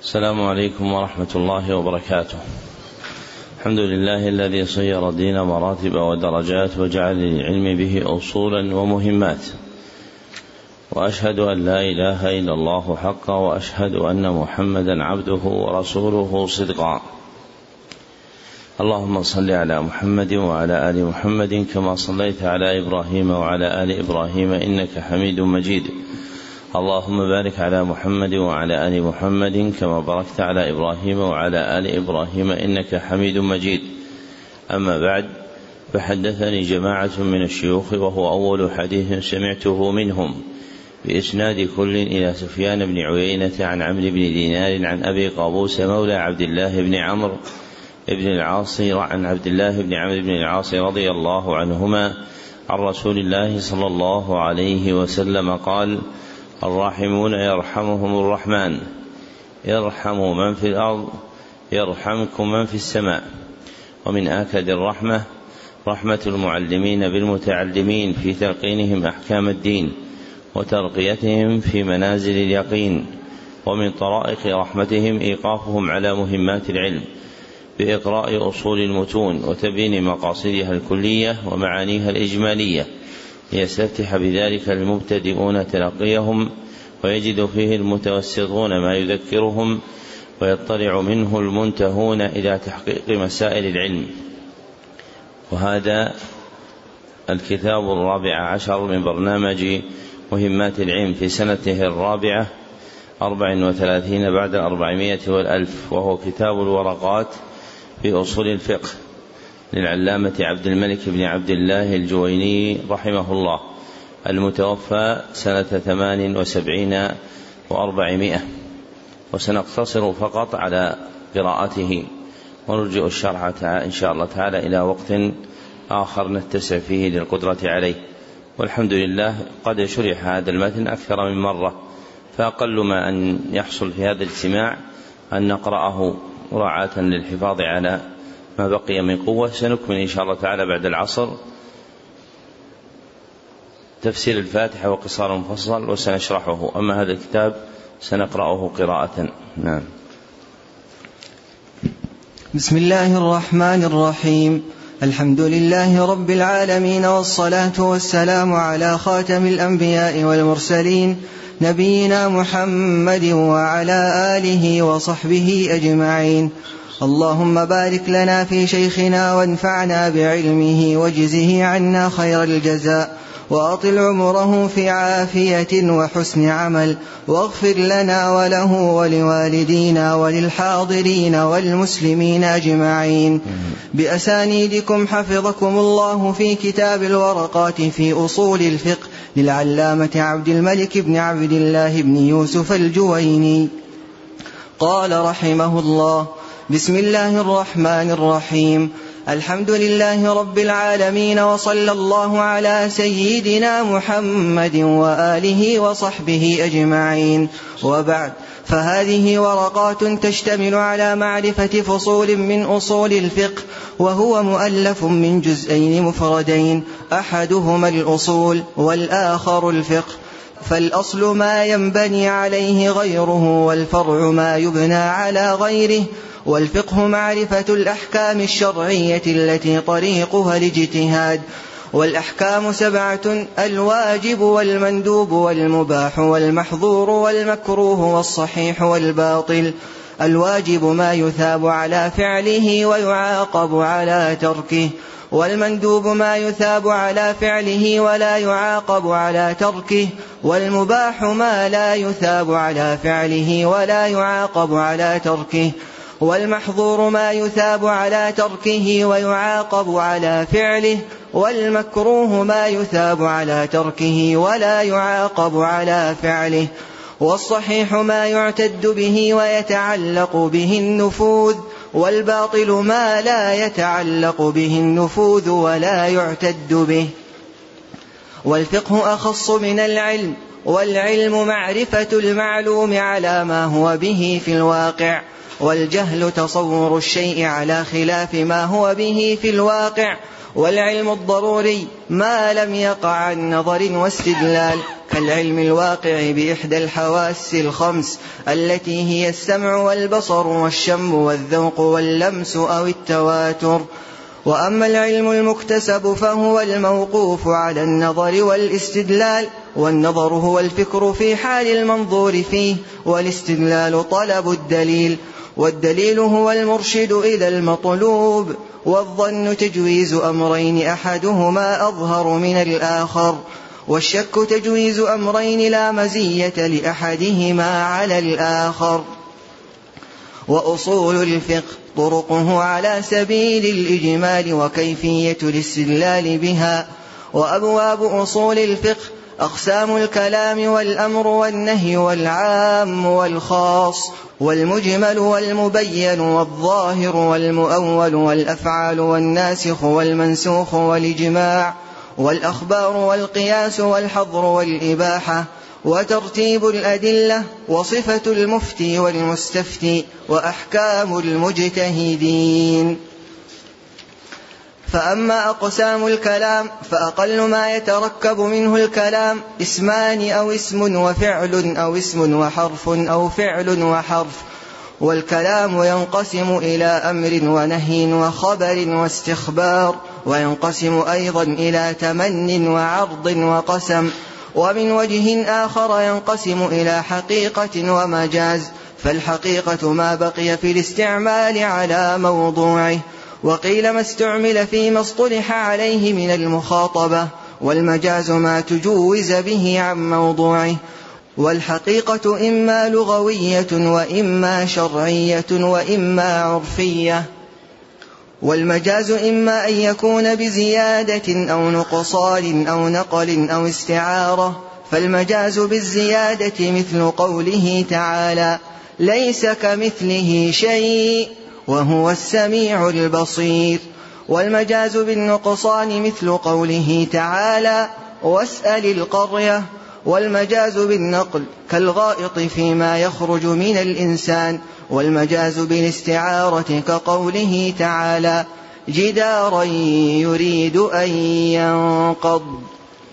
السلام عليكم ورحمة الله وبركاته. الحمد لله الذي صير الدين مراتب ودرجات وجعل للعلم به أصولا ومهمات، وأشهد أن لا إله إلا الله حقا، وأشهد أن محمدا عبده ورسوله صدقا. اللهم صل على محمد وعلى آل محمد كما صليت على إبراهيم وعلى آل إبراهيم إنك حميد مجيد. اللهم بارك على محمد وعلى آل محمد كما باركت على إبراهيم وعلى آل إبراهيم إنك حميد مجيد. أما بعد، فحدثني جماعة من الشيوخ، وهو أول حديث سمعته منهم بإسناد كل إلى سفيان بن عيينة عن عمرو بن دينار عن أبي قابوس مولى عبد الله بن عمرو بن العاص عن عبد الله بن عمرو بن العاص رضي الله عنهما عن رسول الله صلى الله عليه وسلم قال: الراحمون يرحمهم الرحمن، يرحم من في الأرض يرحمكم من في السماء. ومن آكد الرحمة رحمة المعلمين بالمتعلمين في تلقينهم أحكام الدين وترقيتهم في منازل اليقين. ومن طرائق رحمتهم إيقافهم على مهمات العلم بإقراء أصول المتون وتبيين مقاصدها الكلية ومعانيها الإجمالية، ليستفتح بذلك المبتدئون تلقيهم، ويجد فيه المتوسطون ما يذكرهم، ويطلع منه المنتهون إلى تحقيق مسائل العلم. وهذا الكتاب 14 من برنامج مهمات العلم في سنته 34 بعد 400 والألف، وهو كتاب الورقات في أصول الفقه للعلامة عبد الملك بن عبد الله الجويني رحمه الله، المتوفى سنة 78 و400. وسنقتصر فقط على قراءته، ونرجع الشرح إن شاء الله تعالى إلى وقت آخر نتسع فيه للقدرة عليه. والحمد لله قد شرح هذا المتن أكثر من مرة، فأقل ما أن يحصل في هذا الاجتماع أن نقرأه مراعاة للحفاظ على ما بقي من قوة. سنكمل إن شاء الله تعالى بعد العصر تفسير الفاتحة وقصار مفصل وسنشرحه، أما هذا الكتاب سنقرأه قراءة. نعم. بسم الله الرحمن الرحيم. الحمد لله رب العالمين، والصلاة والسلام على خاتم الأنبياء والمرسلين، نبينا محمد وعلى آله وصحبه أجمعين. اللهم بارك لنا في شيخنا وانفعنا بعلمه، واجزه عنا خير الجزاء، وأطل عمره في عافية وحسن عمل، واغفر لنا وله ولوالدينا وللحاضرين والمسلمين أجمعين. بأسانيدكم حفظكم الله في كتاب الورقات في أصول الفقه للعلامة عبد الملك بن عبد الله بن يوسف الجويني. قال رحمه الله: بسم الله الرحمن الرحيم. الحمد لله رب العالمين، وصلى الله على سيدنا محمد وآله وصحبه أجمعين. وبعد، فهذه ورقات تشتمل على معرفة فصول من أصول الفقه، وهو مؤلف من جزئين مفردين، أحدهما الأصول والآخر الفقه. فالأصل ما ينبني عليه غيره، والفرع ما يبنى على غيره. والفقه معرفة الأحكام الشرعية التي طريقها الاجتهاد. والأحكام 7: الواجب والمندوب والمباح والمحظور والمكروه والصحيح والباطل. الواجب ما يثاب على فعله ويعاقب على تركه، والمندوب ما يثاب على فعله ولا يعاقب على تركه، والمباح ما لا يثاب على فعله ولا يعاقب على تركه، والمحظور ما يثاب على تركه ويعاقب على فعله، والمكروه ما يثاب على تركه ولا يعاقب على فعله، والصحيح ما يعتد به ويتعلق به النفوذ، والباطل ما لا يتعلق به النفوذ ولا يعتد به. والفقه أخص من العلم، والعلم معرفة المعلوم على ما هو به في الواقع، والجهل تصور الشيء على خلاف ما هو به في الواقع. والعلم الضروري ما لم يقع عن نظر واستدلال، كالعلم الواقع بإحدى الحواس الخمس التي هي السمع والبصر والشم والذوق واللمس أو التواتر. وأما العلم المكتسب فهو الموقوف على النظر والاستدلال، والنظر هو الفكر في حال المنظور فيه، والاستدلال طلب الدليل، والدليل هو المرشد إلى المطلوب، والظن تجويز أمرين أحدهما أظهر من الآخر، والشك تجويز أمرين لا مزية لأحدهما على الآخر. وأصول الفقه طرقه على سبيل الإجمال وكيفية الاستدلال بها. وأبواب أصول الفقه أقسام الكلام والأمر والنهي والعام والخاص والمجمل والمبين والظاهر والمؤول والأفعال والناسخ والمنسوخ والإجماع والأخبار والقياس والحظر والإباحة وترتيب الأدلة وصفة المفتي والمستفتي وأحكام المجتهدين. فأما أقسام الكلام فأقل ما يتركب منه الكلام اسمان أو اسم وفعل أو اسم وحرف أو فعل وحرف. والكلام ينقسم إلى أمر ونهي وخبر واستخبار، وينقسم أيضا إلى تمن وعرض وقسم. ومن وجه آخر ينقسم إلى حقيقة ومجاز، فالحقيقة ما بقي في الاستعمال على موضوعه، وقيل ما استعمل فيما اصطلح عليه من المخاطبة، والمجاز ما تجوز به عن موضوعه. والحقيقة إما لغوية وإما شرعية وإما عرفية. والمجاز إما أن يكون بزيادة أو نقصان أو نقل أو استعارة، فالمجاز بالزيادة مثل قوله تعالى: ليس كمثله شيء وهو السميع البصير. والمجاز بالنقصان مثل قوله تعالى: واسأل القرية. والمجاز بالنقل كالغائط فيما يخرج من الإنسان. والمجاز بالاستعارة كقوله تعالى: جدارا يريد أن ينقض.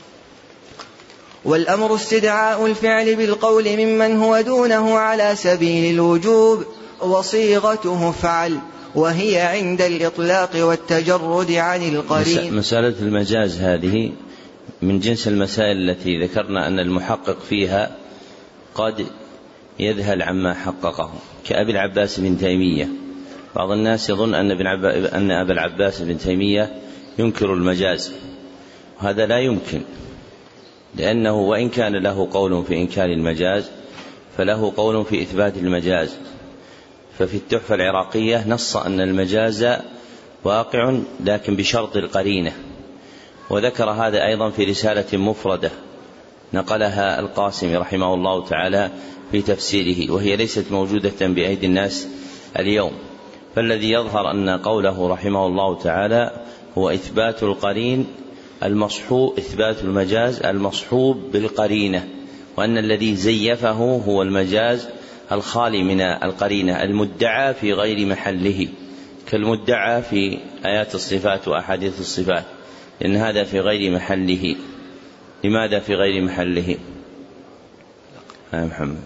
والأمر استدعاء الفعل بالقول ممن هو دونه على سبيل الوجوب، وصيغته فعل، وهي عند الإطلاق والتجرد عن القرين. مسألة المجاز هذه من جنس المسائل التي ذكرنا أن المحقق فيها قد يذهل عما حققه، كأبي العباس بن تيمية. بعض الناس يظن أن أبا العباس بن تيمية ينكر المجاز، وهذا لا يمكن، لأنه وإن كان له قول في إنكار المجاز فله قول في إثبات المجاز. ففي التحفة العراقية نص أن المجاز واقع لكن بشرط القرينة، وذكر هذا أيضا في رسالة مفردة نقلها القاسمي رحمه الله تعالى في تفسيره، وهي ليست موجودة بأيدي الناس اليوم. فالذي يظهر أن قوله رحمه الله تعالى هو إثبات القرين المصحوب، إثبات المجاز المصحوب بالقرينة، وأن الذي زيفه هو المجاز الخالي من القرينة المدعى في غير محله، كالمدعى في آيات الصفات وأحاديث الصفات، لأن هذا في غير محله. لماذا في غير محله؟ محمد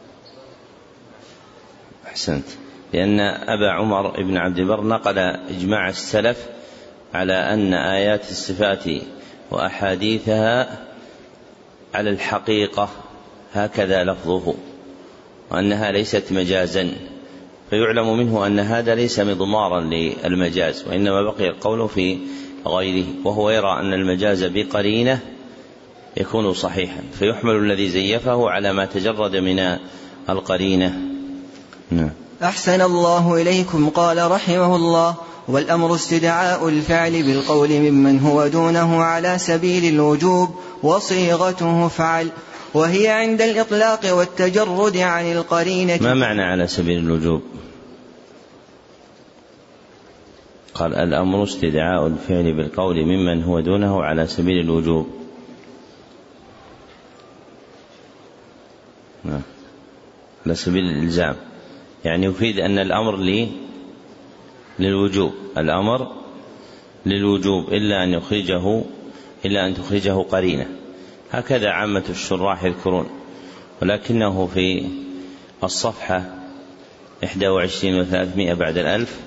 أحسنت. لأن أبا عمر بن عبد البر نقل إجماع السلف على أن آيات الصفات وأحاديثها على الحقيقة هكذا لفظه، وأنها ليست مجازا، فيعلم منه أن هذا ليس مضمارا للمجاز، وإنما بقي القول في غيره، وهو يرى أن المجاز بقرينة يكون صحيحا، فيحمل الذي زيفه على ما تجرد من القرينة. أحسن الله إليكم. قال رحمه الله: والأمر استدعاء الفعل بالقول ممن هو دونه على سبيل الوجوب، وصيغته فعل، وهي عند الإطلاق والتجرد عن القرينة. ما معنى على سبيل الوجوب؟ قال: الأمر استدعاء الفعل بالقول ممن هو دونه على سبيل الوجوب. على سبيل الإلزام، يعني يفيد أن الأمر للوجوب، الأمر للوجوب إلا أن تخرجه قرينة. هكذا عامة الشراح يذكرون، ولكنه في الصفحة 21 و300 بعد 1000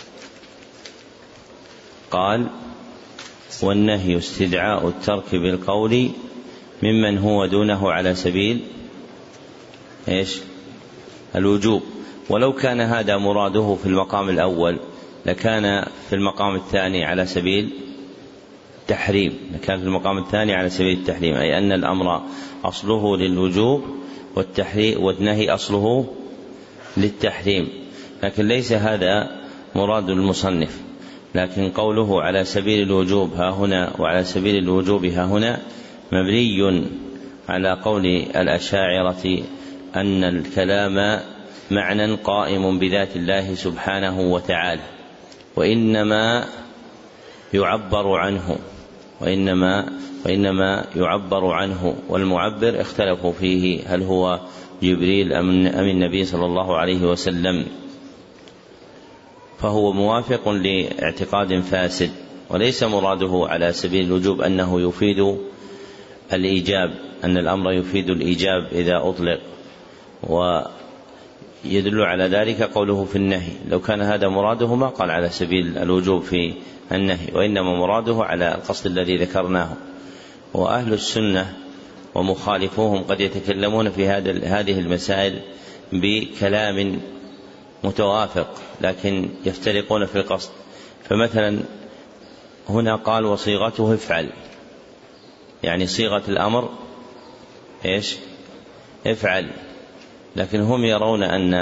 قال: والنهي استدعاء الترك بالقول ممن هو دونه على سبيل الوجوب. ولو كان هذا مراده في المقام الأول لكان في المقام الثاني على سبيل التحريم، أي أن الأمر أصله للوجوب والنهي أصله للتحريم، لكن ليس هذا مراد المصنف. لكن قوله على سبيل الوجوب ها هنا وعلى سبيل الوجوب ها هنا مبني على قول الأشاعرة أن الكلام معنى قائم بذات الله سبحانه وتعالى، وإنما يعبر عنه، والمعبر اختلفوا فيه هل هو جبريل أم النبي صلى الله عليه وسلم، فهو موافق لاعتقاد فاسد. وليس مراده على سبيل الوجوب أنه يفيد الإيجاب، أن الأمر يفيد الإيجاب إذا أطلق، ويدل على ذلك قوله في النهي. لو كان هذا مراده ما قال على سبيل الوجوب في النهي، وإنما مراده على القصد الذي ذكرناه. وأهل السنة ومخالفوهم قد يتكلمون في هذه المسائل بكلام متوافق، لكن يفترقون في القصد. فمثلا هنا قال: وصيغته افعل، يعني صيغة الأمر افعل، لكن هم يرون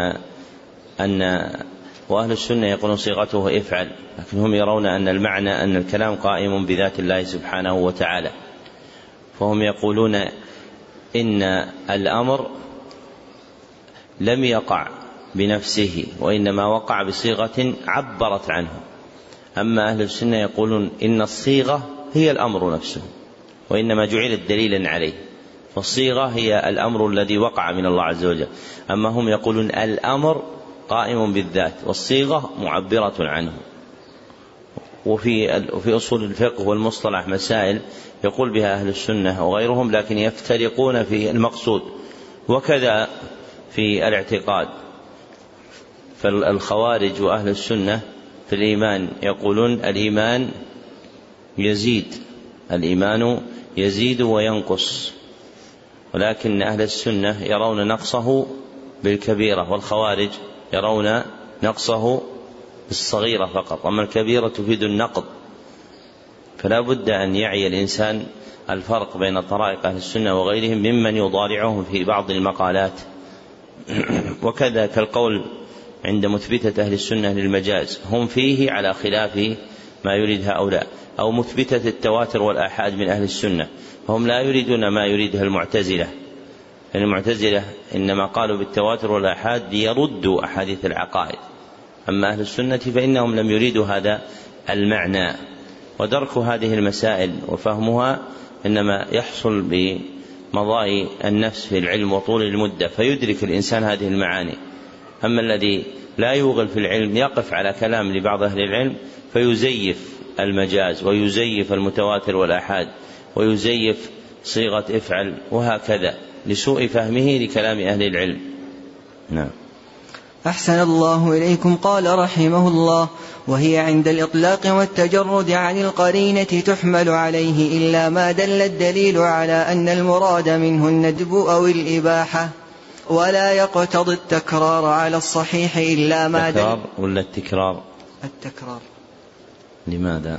وأهل السنة يقولون صيغته افعل، لكن هم يرون أن المعنى أن الكلام قائم بذات الله سبحانه وتعالى، فهم يقولون إن الأمر لم يقع بنفسه وإنما وقع بصيغة عبرت عنه. أما أهل السنة يقولون إن الصيغة هي الأمر نفسه وإنما جعلت دليلا عليه، والصيغة هي الأمر الذي وقع من الله عز وجل. أما هم يقولون الأمر قائم بالذات والصيغة معبرة عنه. وفي أصول الفقه والمصطلح مسائل يقول بها أهل السنة وغيرهم، لكن يفترقون في المقصود. وكذا في الاعتقاد، فالخوارج وأهل السنة في الإيمان يقولون الإيمان يزيد وينقص، ولكن أهل السنة يرون نقصه بالكبيرة، والخوارج يرون نقصه بالصغيرة فقط، أما الكبيرة تفيد النقض. فلا بد أن يعي الإنسان الفرق بين طرائق أهل السنة وغيرهم ممن يضارعهم في بعض المقالات. وكذا كالقول عند مثبتة أهل السنة للمجاز، هم فيه على خلاف ما يريد هؤلاء، أو مثبتة التواتر والآحاد من أهل السنة، فهم لا يريدون ما يريدها المعتزلة، لأن المعتزلة إنما قالوا بالتواتر والآحاد ليردوا أحاديث العقائد، أما أهل السنة فإنهم لم يريدوا هذا المعنى. ودرك هذه المسائل وفهمها إنما يحصل بمضاء النفس في العلم وطول المدة، فيدرك الإنسان هذه المعاني. أما الذي لا يوغل في العلم يقف على كلام لبعض أهل العلم فيزيف المجاز ويزيف المتواتر والآحاد ويزيف صيغة افعل، وهكذا لسوء فهمه لكلام أهل العلم. نعم. أحسن الله إليكم. قال رحمه الله: وهي عند الإطلاق والتجرد عن القرينة تحمل عليه إلا ما دل الدليل على أن المراد منه الندب أو الإباحة، ولا يقتضي التكرار على الصحيح إلا ما دل. التكرار ولا التكرار؟ التكرار. لماذا؟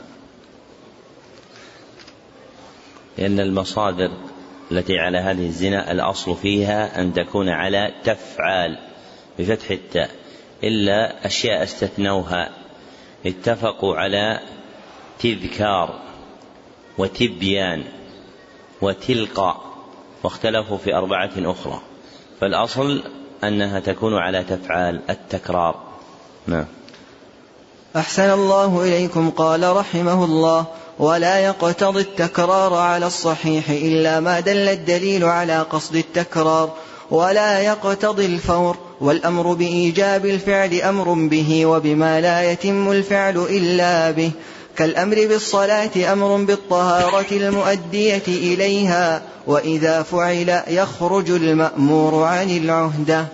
لأن المصادر التي على هذه الزنا الأصل فيها أن تكون على تفعال بفتح التاء، إلا أشياء استثنوها. اتفقوا على تذكار وتبيان وتلقى، واختلفوا في 4 أخرى، فالأصل أنها تكون على تفعال التكرار. نعم. أحسن الله إليكم. قال رحمه الله: ولا يقتضي التكرار على الصحيح إلا ما دل الدليل على قصد التكرار، ولا يقتضي الفور، والأمر بإيجاب الفعل أمر به وبما لا يتم الفعل إلا به، كالأمر بالصلاة أمر بالطهارة المؤدية إليها، وإذا فعل يخرج المأمور عن العهدة.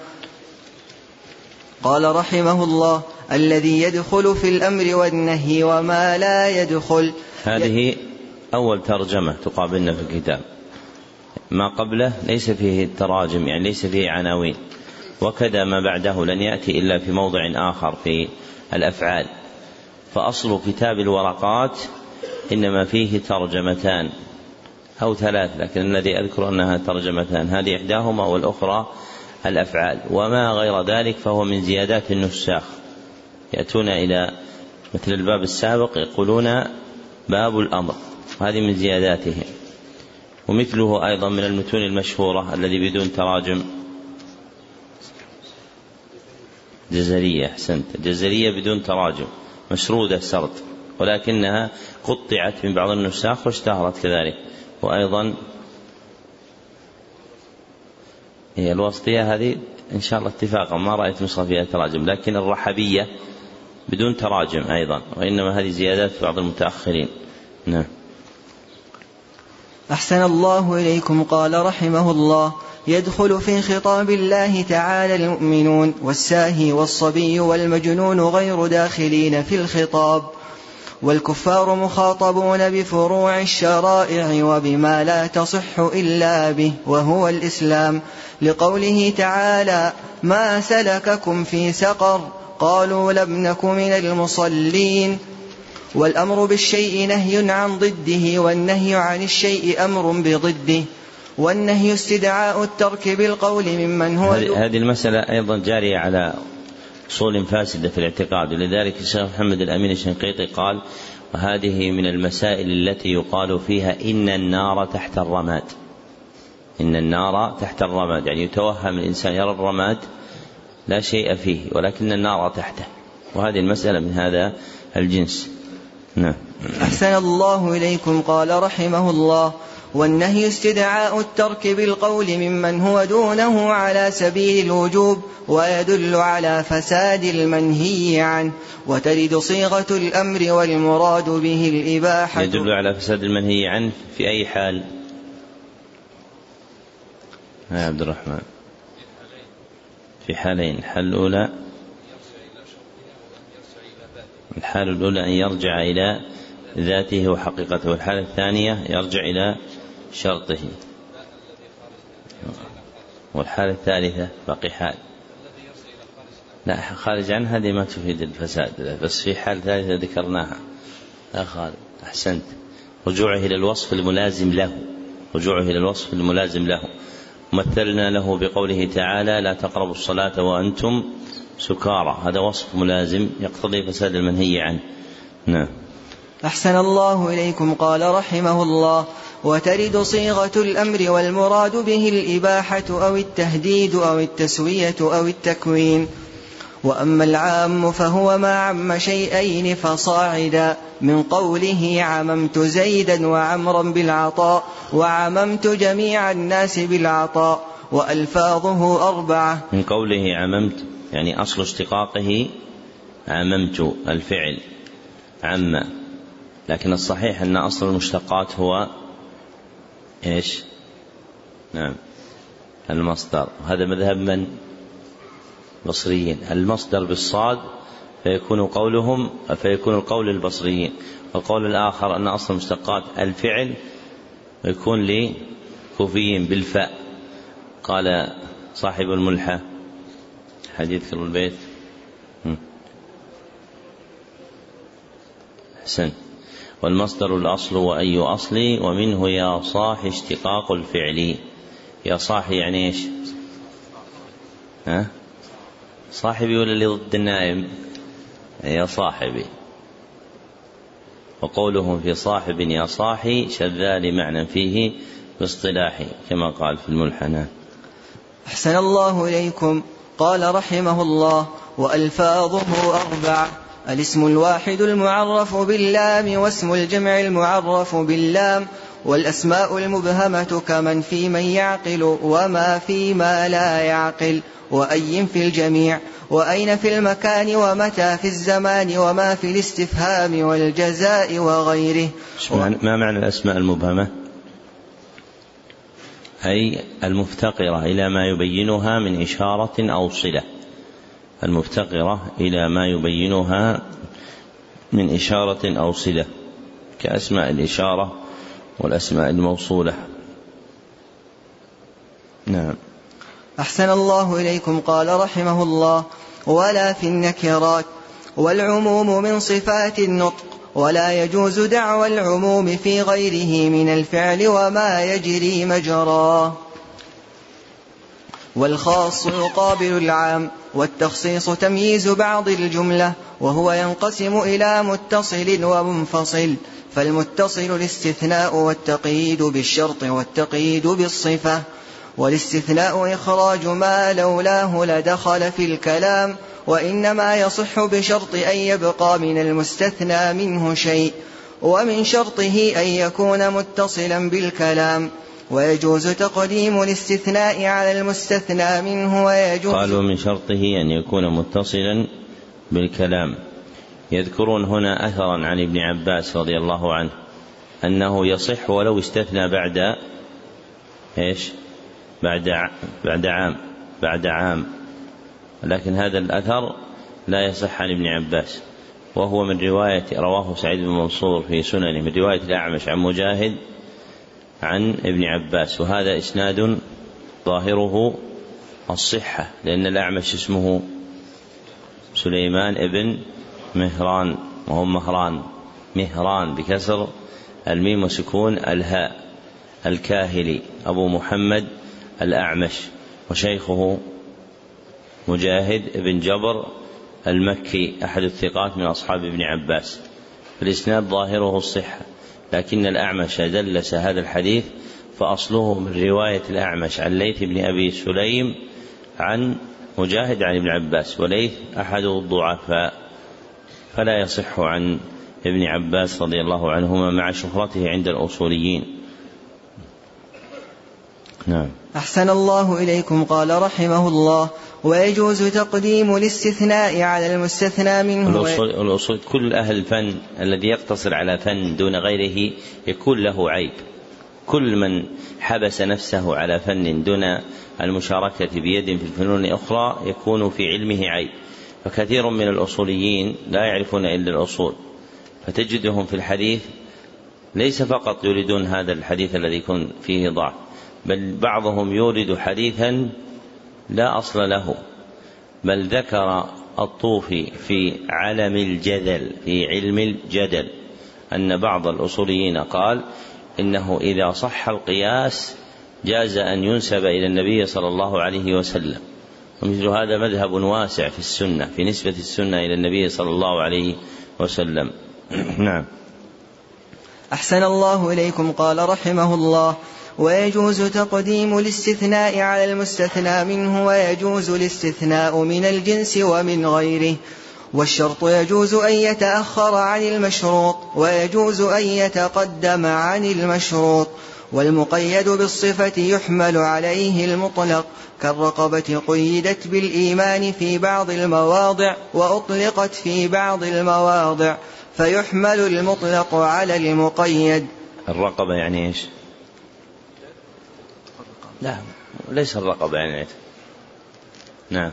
قال رحمه الله: الذي يدخل في الأمر والنهي وما لا يدخل. هذه أول ترجمة تقابلنا في الكتاب، ما قبله ليس فيه تراجم، يعني ليس فيه عناوين، وكذا ما بعده لن يأتي إلا في موضع آخر في الأفعال. فأصل كتاب الورقات إنما فيه ترجمتان أو ثلاث، لكن الذي أذكر أنها ترجمتان، هذه إحداهما والأخرى الأفعال. وما غير ذلك فهو من زيادات النساخ، يأتون إلى مثل الباب السابق يقولون باب الأمر، هذه من زياداته. ومثله أيضا من المتون المشهورة الذي بدون تراجم جزرية، أحسنت، جزرية بدون تراجم مشرودة سرد، ولكنها قطعت من بعض النساخ واشتهرت كذلك. وأيضا هي الوسطية هذه إن شاء الله اتفاقا ما رأيت نسخة فيها تراجم، لكن الرحبية بدون تراجم أيضا، وإنما هذه زيادات في بعض المتأخرين. نعم. أحسن الله إليكم. قال رحمه الله: يدخل في خطاب الله تعالى المؤمنون، والساهي والصبي والمجنون غير داخلين في الخطاب، والكفار مخاطبون بفروع الشرائع وبما لا تصح إلا به وهو الإسلام، لقوله تعالى: ما سلككم في سقر؟ قالوا لم نك من المصلين. والأمر بالشيء نهي عن ضده، والنهي عن الشيء أمر بضده، والنهي استدعاء الترك بالقول ممن هو هذه المسألة أيضا جارية على أصول فاسدة في الاعتقاد، ولذلك الشيخ محمد الأمين الشنقيطي قال: وهذه من المسائل التي يقال فيها إن النار تحت الرماد. إن النار تحت الرماد، يعني يتوهم الإنسان يرى الرماد لا شيء فيه ولكن النار تحته، وهذه المسألة من هذا الجنس. نعم. أحسن الله إليكم. قال رحمه الله: والنهي استدعاء الترك بالقول ممن هو دونه على سبيل الوجوب، ويدل على فساد المنهي عنه، وترد صيغة الأمر والمراد به الإباحة. يدل على فساد المنهي عنه في أي حال يا عبد الرحمن؟ في حالين. الحالة الأولى أن يرجع إلى ذاته وحقيقته، والحالة الثانية يرجع إلى شرطه، والحالة الثالثة باقي حال لا خارج عنها، هذه ما تفيد الفساد، بس في حال ثالثة ذكرناها يا خالد. أحسنت. رجوعه إلى الوصف الملازم له، رجوعه إلى الوصف الملازم له. مثلنا له بقوله تعالى: لا تقربوا الصلاة وأنتم سكارى، هذا وصف ملازم يقتضي فساد المنهي عنه. نعم. أحسن الله إليكم. قال رحمه الله: وترد صيغة الأمر والمراد به الإباحة أو التهديد أو التسوية أو التكوين. وأما العام فهو ما عم شيئين فصاعدا، من قوله: عممت زيدا وعمرا بالعطاء، وعممت جميع الناس بالعطاء، وألفاظه 4. من قوله عممت يعني أصل اشتقاقه عممت الفعل عم، لكن الصحيح أن أصل المشتقات هو إيش؟ نعم المصدر. هذا مذهب من؟ بصريين. المصدر بالصاد فيكون القول البصريين. والقول الآخر أن أصل المشتقات الفعل ويكون لكوفيين بالفاء. قال صاحب الملحة حديث كل البيت حسن. والمصدر الأصل وأي أصلي، ومنه يا صاح اشتقاق الفعل. يا صاح يعني إيش؟ صاحبي ولا اللي ضد النائم؟ يا صاحبي. وقولهم في صاحب يا صاحي شذال معنى فيه باصطلاحي، كما قال في الملحنة. أحسن الله إليكم. قال رحمه الله: وألفاظه 4: الاسم الواحد المعرف باللام، واسم الجمع المعرف باللام، والأسماء المبهمة كمن في من يعقل وما في ما لا يعقل وأي في الجميع وأين في المكان ومتى في الزمان وما في الاستفهام والجزاء وغيره. ما معنى الأسماء المبهمة؟ أي المفتقرة إلى ما يبينها من إشارة أو صلة، المفتقرة إلى ما يبينها من إشارة أو صلة، كأسماء الإشارة والأسماء الموصولة. نعم. أحسن الله إليكم. قال رحمه الله: ولا في النكرات، والعموم من صفات النطق، ولا يجوز دعوى العموم في غيره من الفعل وما يجري مجراه. والخاص يقابل العام، والتخصيص تمييز بعض الجملة، وهو ينقسم إلى متصل ومنفصل. فالمتصل الاستثناء والتقييد بالشرط والتقييد بالصفة، والاستثناء إخراج ما لولاه لدخل في الكلام، وإنما يصح بشرط أن يبقى من المستثنى منه شيء، ومن شرطه أن يكون متصلا بالكلام، ويجوز تقديم الاستثناء على المستثنى منه. قالوا من شرطه أن يكون متصلا بالكلام. يذكرون هنا أثرا عن ابن عباس رضي الله عنه أنه يصح ولو استثنى بعد عام، لكن هذا الأثر لا يصح عن ابن عباس، وهو من رواية رواه سعيد بن منصور في سننه من رواية الأعمش عن مجاهد عن ابن عباس، وهذا إسناد ظاهره الصحة، لأن الأعمش اسمه سليمان ابن مهران، وهو مهران بكسر الميم وسكون الهاء، الكاهلي أبو محمد الأعمش، وشيخه مجاهد بن جبر المكي أحد الثقات من أصحاب ابن عباس. فالإسناد ظاهره الصحة، لكن الأعمش دلس هذا الحديث فأصله من رواية الأعمش عن ليث بن أبي سليم عن مجاهد عن ابن عباس، وليث أحد الضعفاء، فلا يصح عن ابن عباس رضي الله عنهما مع شهرته عند الأصوليين. نعم. أحسن الله إليكم. قال رحمه الله: ويجوز تقديم الاستثناء على المستثنى منه. الأصول كل أهل الفن الذي يقتصر على فن دون غيره يكون له عيب، كل من حبس نفسه على فن دون المشاركة بيد في الفنون الأخرى يكون في علمه عيب. فكثير من الأصوليين لا يعرفون إلا الأصول، فتجدهم في الحديث ليس فقط يريدون هذا الحديث الذي يكون فيه ضعف، بل بعضهم يورد حديثا لا أصل له. بل ذكر الطوفي في علم الجدل في علم الجدل أن بعض الأصوليين قال إنه إذا صح القياس جاز أن ينسب إلى النبي صلى الله عليه وسلم، ومثل هذا مذهب واسع في السنة في نسبة السنة إلى النبي صلى الله عليه وسلم. نعم. أحسن الله إليكم. قال رحمه الله: ويجوز تقديم الاستثناء على المستثنى منه، ويجوز الاستثناء من الجنس ومن غيره. والشرط يجوز أن يتأخر عن المشروط، ويجوز أن يتقدم عن المشروط. والمقيد بالصفة يحمل عليه المطلق، كالرقبة قيدت بالإيمان في بعض المواضع وأطلقت في بعض المواضع، فيحمل المطلق على المقيد. الرقبة يعني إيش؟ لا، ليس الرقبة يعني إيش؟ نعم،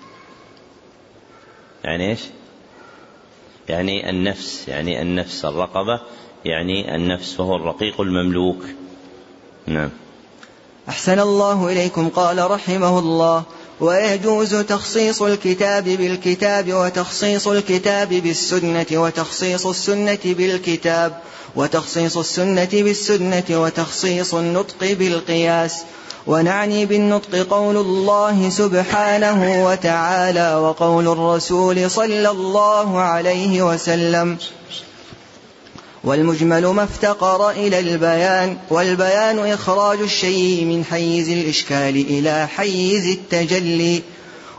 يعني إيش؟ يعني النفس الرقبة يعني النفس، وهو الرقيق المملوك. نعم. أحسن الله إليكم. قال رحمه الله: ويجوز تخصيص الكتاب بالكتاب، وتخصيص الكتاب بالسنة، وتخصيص السنة بالكتاب، وتخصيص السنة بالسنة، وتخصيص النطق بالقياس. ونعني بالنطق قول الله سبحانه وتعالى، وقول الرسول صلى الله عليه وسلم. والمجمل ما افتقر إلى البيان، والبيان إخراج الشيء من حيز الإشكال إلى حيز التجلي.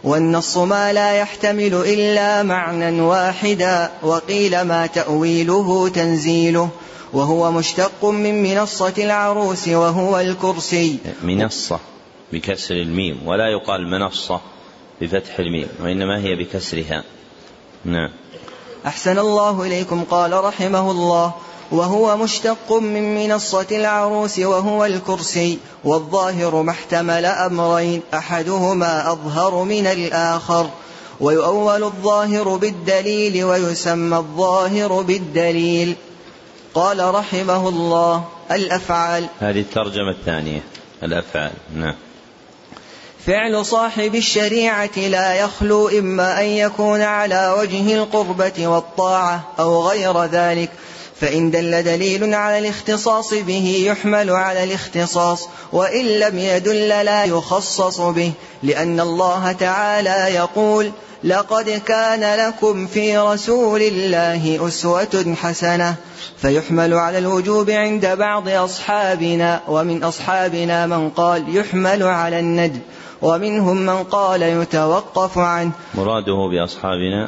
والنص ما لا يحتمل إلا معنى واحدا، وقيل ما تأويله تنزيله، وهو مشتق من منصة العروس وهو الكرسي. منصة بكسر الميم، ولا يقال منصة بفتح الميم، وإنما هي بكسرها. نعم. أحسن الله إليكم. قال رحمه الله: وهو مشتق من منصة العروس وهو الكرسي، والظاهر ما احتمل أمرين أحدهما أظهر من الآخر، ويؤول الظاهر بالدليل ويسمى الظاهر بالدليل. قال رحمه الله: الأفعال. هذه الترجمة الثانية، الأفعال. نعم. فعل صاحب الشريعة لا يخلو إما أن يكون على وجه القربة والطاعة أو غير ذلك، فإن دل دليل على الاختصاص به يحمل على الاختصاص، وإن لم يدل لا يخصص به، لأن الله تعالى يقول: لقد كان لكم في رسول الله أسوة حسنة، فيحمل على الوجوب عند بعض أصحابنا، ومن أصحابنا من قال يحمل على الندب، ومنهم من قال يتوقف عنه. مراده بأصحابنا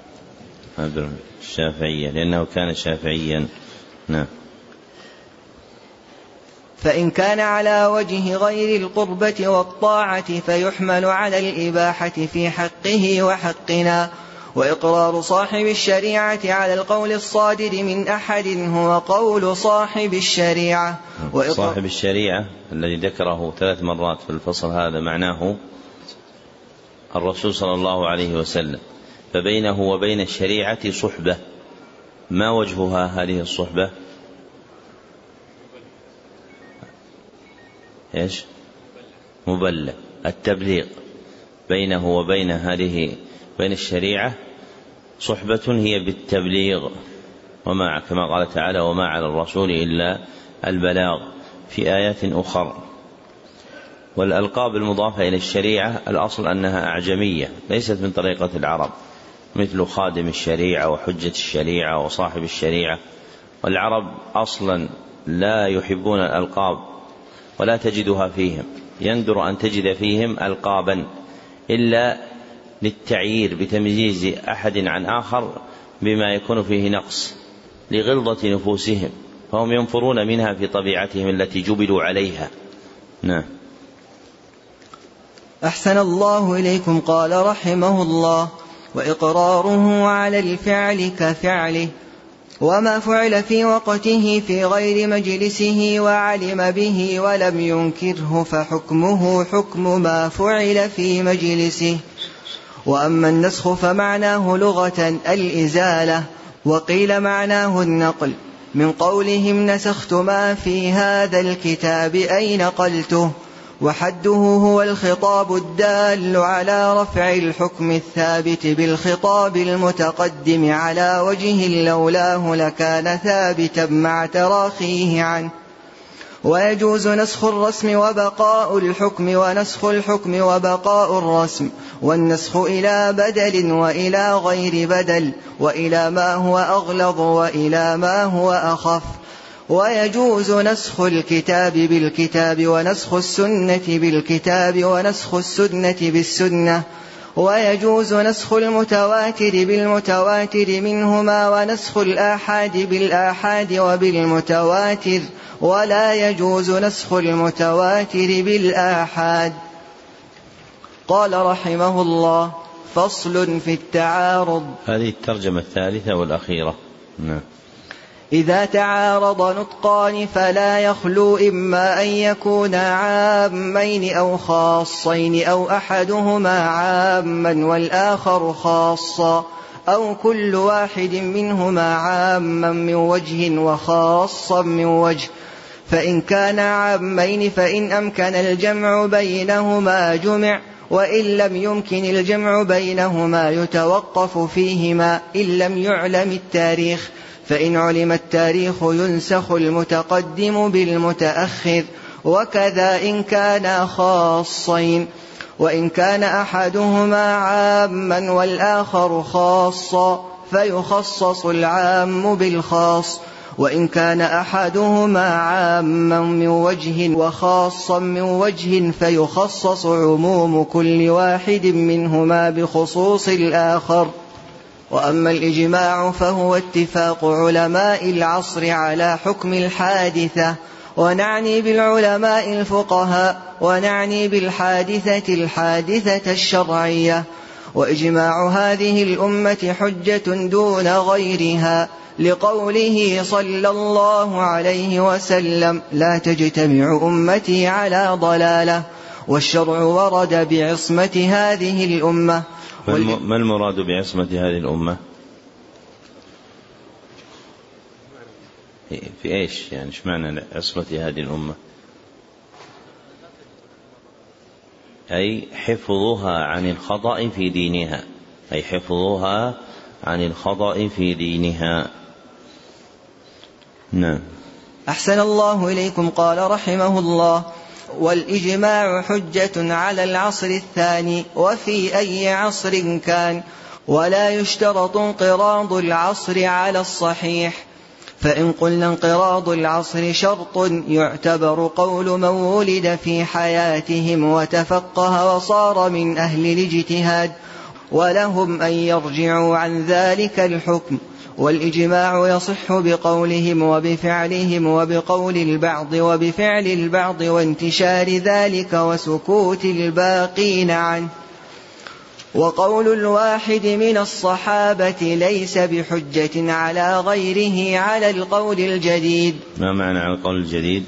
الشافعية، لأنه كان شافعيا. نعم. فإن كان على وجه غير القربة والطاعة فيحمل على الإباحة في حقه وحقنا. وإقرار صاحب الشريعة على القول الصادر من أحد هو قول صاحب الشريعة. صاحب الشريعة الذي ذكره 3 مرات في الفصل هذا معناه الرسول صلى الله عليه وسلم، فبينه وبين الشريعة صحبة. ما وجهها هذه الصحبة؟ إيش؟ مبلغ، التبليغ. بينه وبين بين الشريعة صحبة هي بالتبليغ، وما كما قال تعالى: وما على الرسول إلا البلاغ، في آيات أخرى. والألقاب المضافة إلى الشريعة الأصل أنها أعجمية، ليست من طريقة العرب، مثل خادم الشريعة وحجة الشريعة وصاحب الشريعة. والعرب أصلا لا يحبون الألقاب ولا تجدها فيهم، يندر أن تجد فيهم ألقابا إلا للتعيير بتمييز أحد عن آخر بما يكون فيه نقص لغلظة نفوسهم، فهم ينفرون منها في طبيعتهم التي جبلوا عليها. نعم. أحسن الله إليكم. قال رحمه الله: وإقراره على الفعل كفعله، وما فعل في وقته في غير مجلسه وعلم به ولم ينكره فحكمه حكم ما فعل في مجلسه. وأما النسخ فمعناه لغة الإزالة، وقيل معناه النقل، من قولهم نسخت ما في هذا الكتاب أي نقلته. وحده هو الخطاب الدال على رفع الحكم الثابت بالخطاب المتقدم على وجه لولاه لكان ثابتا مع تراخيه عنه. ويجوز نسخ الرسم وبقاء الحكم، ونسخ الحكم وبقاء الرسم، والنسخ إلى بدل وإلى غير بدل، وإلى ما هو أغلظ وإلى ما هو أخف. ويجوز نسخ الكتاب بالكتاب، ونسخ السنة بالكتاب، ونسخ السنة بالسنة. ويجوز نسخ المتواتر بالمتواتر منهما، ونسخ الآحاد بالآحاد وبالمتواتر، ولا يجوز نسخ المتواتر بالآحاد. قال رحمه الله: فصل في التعارض. هذه الترجمة الثالثة والأخيرة. نعم. إذا تعارض نطقان فلا يخلو إما أن يكونا عامين أو خاصين، أو أحدهما عاما والآخر خاصا، أو كل واحد منهما عاما من وجه وخاصا من وجه. فإن كان عامين فإن أمكن الجمع بينهما جمع، وإن لم يمكن الجمع بينهما يتوقف فيهما إن لم يعلم التاريخ. فإن علم التاريخ ينسخ المتقدم بالمتأخر، وكذا إن كانا خاصين. وإن كان أحدهما عاما والآخر خاصا فيخصص العام بالخاص، وإن كان أحدهما عاما من وجه وخاصا من وجه فيخصص عموم كل واحد منهما بخصوص الآخر. وأما الإجماع فهو اتفاق علماء العصر على حكم الحادثة، ونعني بالعلماء الفقهاء، ونعني بالحادثة الحادثة الشرعية. وإجماع هذه الأمة حجة دون غيرها، لقوله صلى الله عليه وسلم: لا تجتمع أمتي على ضلالة. والشرع ورد بعصمة هذه الأمة. ما المراد بعصمة هذه الأمة؟ في إيش يعني؟ إيش معنى عصمة هذه الأمة؟ أي حفظها عن الخطأ في دينها، أي حفظها عن الخطأ في دينها. نعم. أحسن الله إليكم. قال رحمه الله: والإجماع حجة على العصر الثاني وفي أي عصر كان، ولا يشترط انقراض العصر على الصحيح. فإن قلنا انقراض العصر شرط يعتبر قول من ولد في حياتهم وتفقه وصار من أهل الاجتهاد، ولهم أن يرجعوا عن ذلك الحكم. والإجماع يصح بقولهم وبفعلهم وبقول البعض وبفعل البعض وانتشار ذلك وسكوت الباقين عنه. وقول الواحد من الصحابة ليس بحجة على غيره على القول الجديد. ما معنى على القول الجديد؟